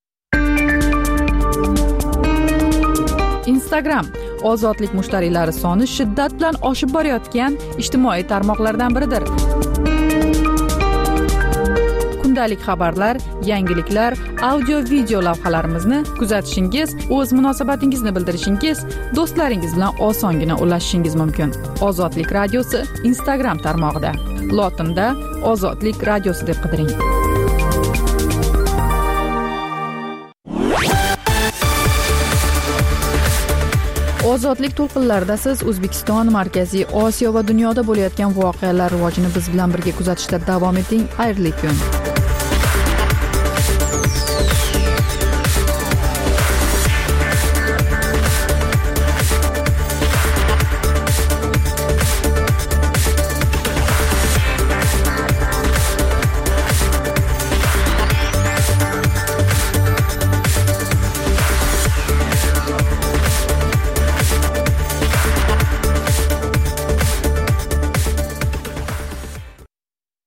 Instagram ozodlik mushtariylari soni shiddat bilan oshib borayotgan ijtimoiy tarmoqlardan biridir. Kundalik xabarlar, yangiliklar, audio video lavhalarimizni kuzatishingiz, o'z munosabatingizni bildirishingiz, do'stlaringiz bilan osongina ulashishingiz mumkin. Ozodlik radiosi Instagram tarmog'ida. Lotinda Ozodlik radiosi deb qidiring. Ozodlik to'lqinlarida siz O'zbekiston, Markaziy Osiyo va dunyoda bo'layotgan voqealar rivojini biz bilan birga kuzatishda davom eting. Xayrli kun.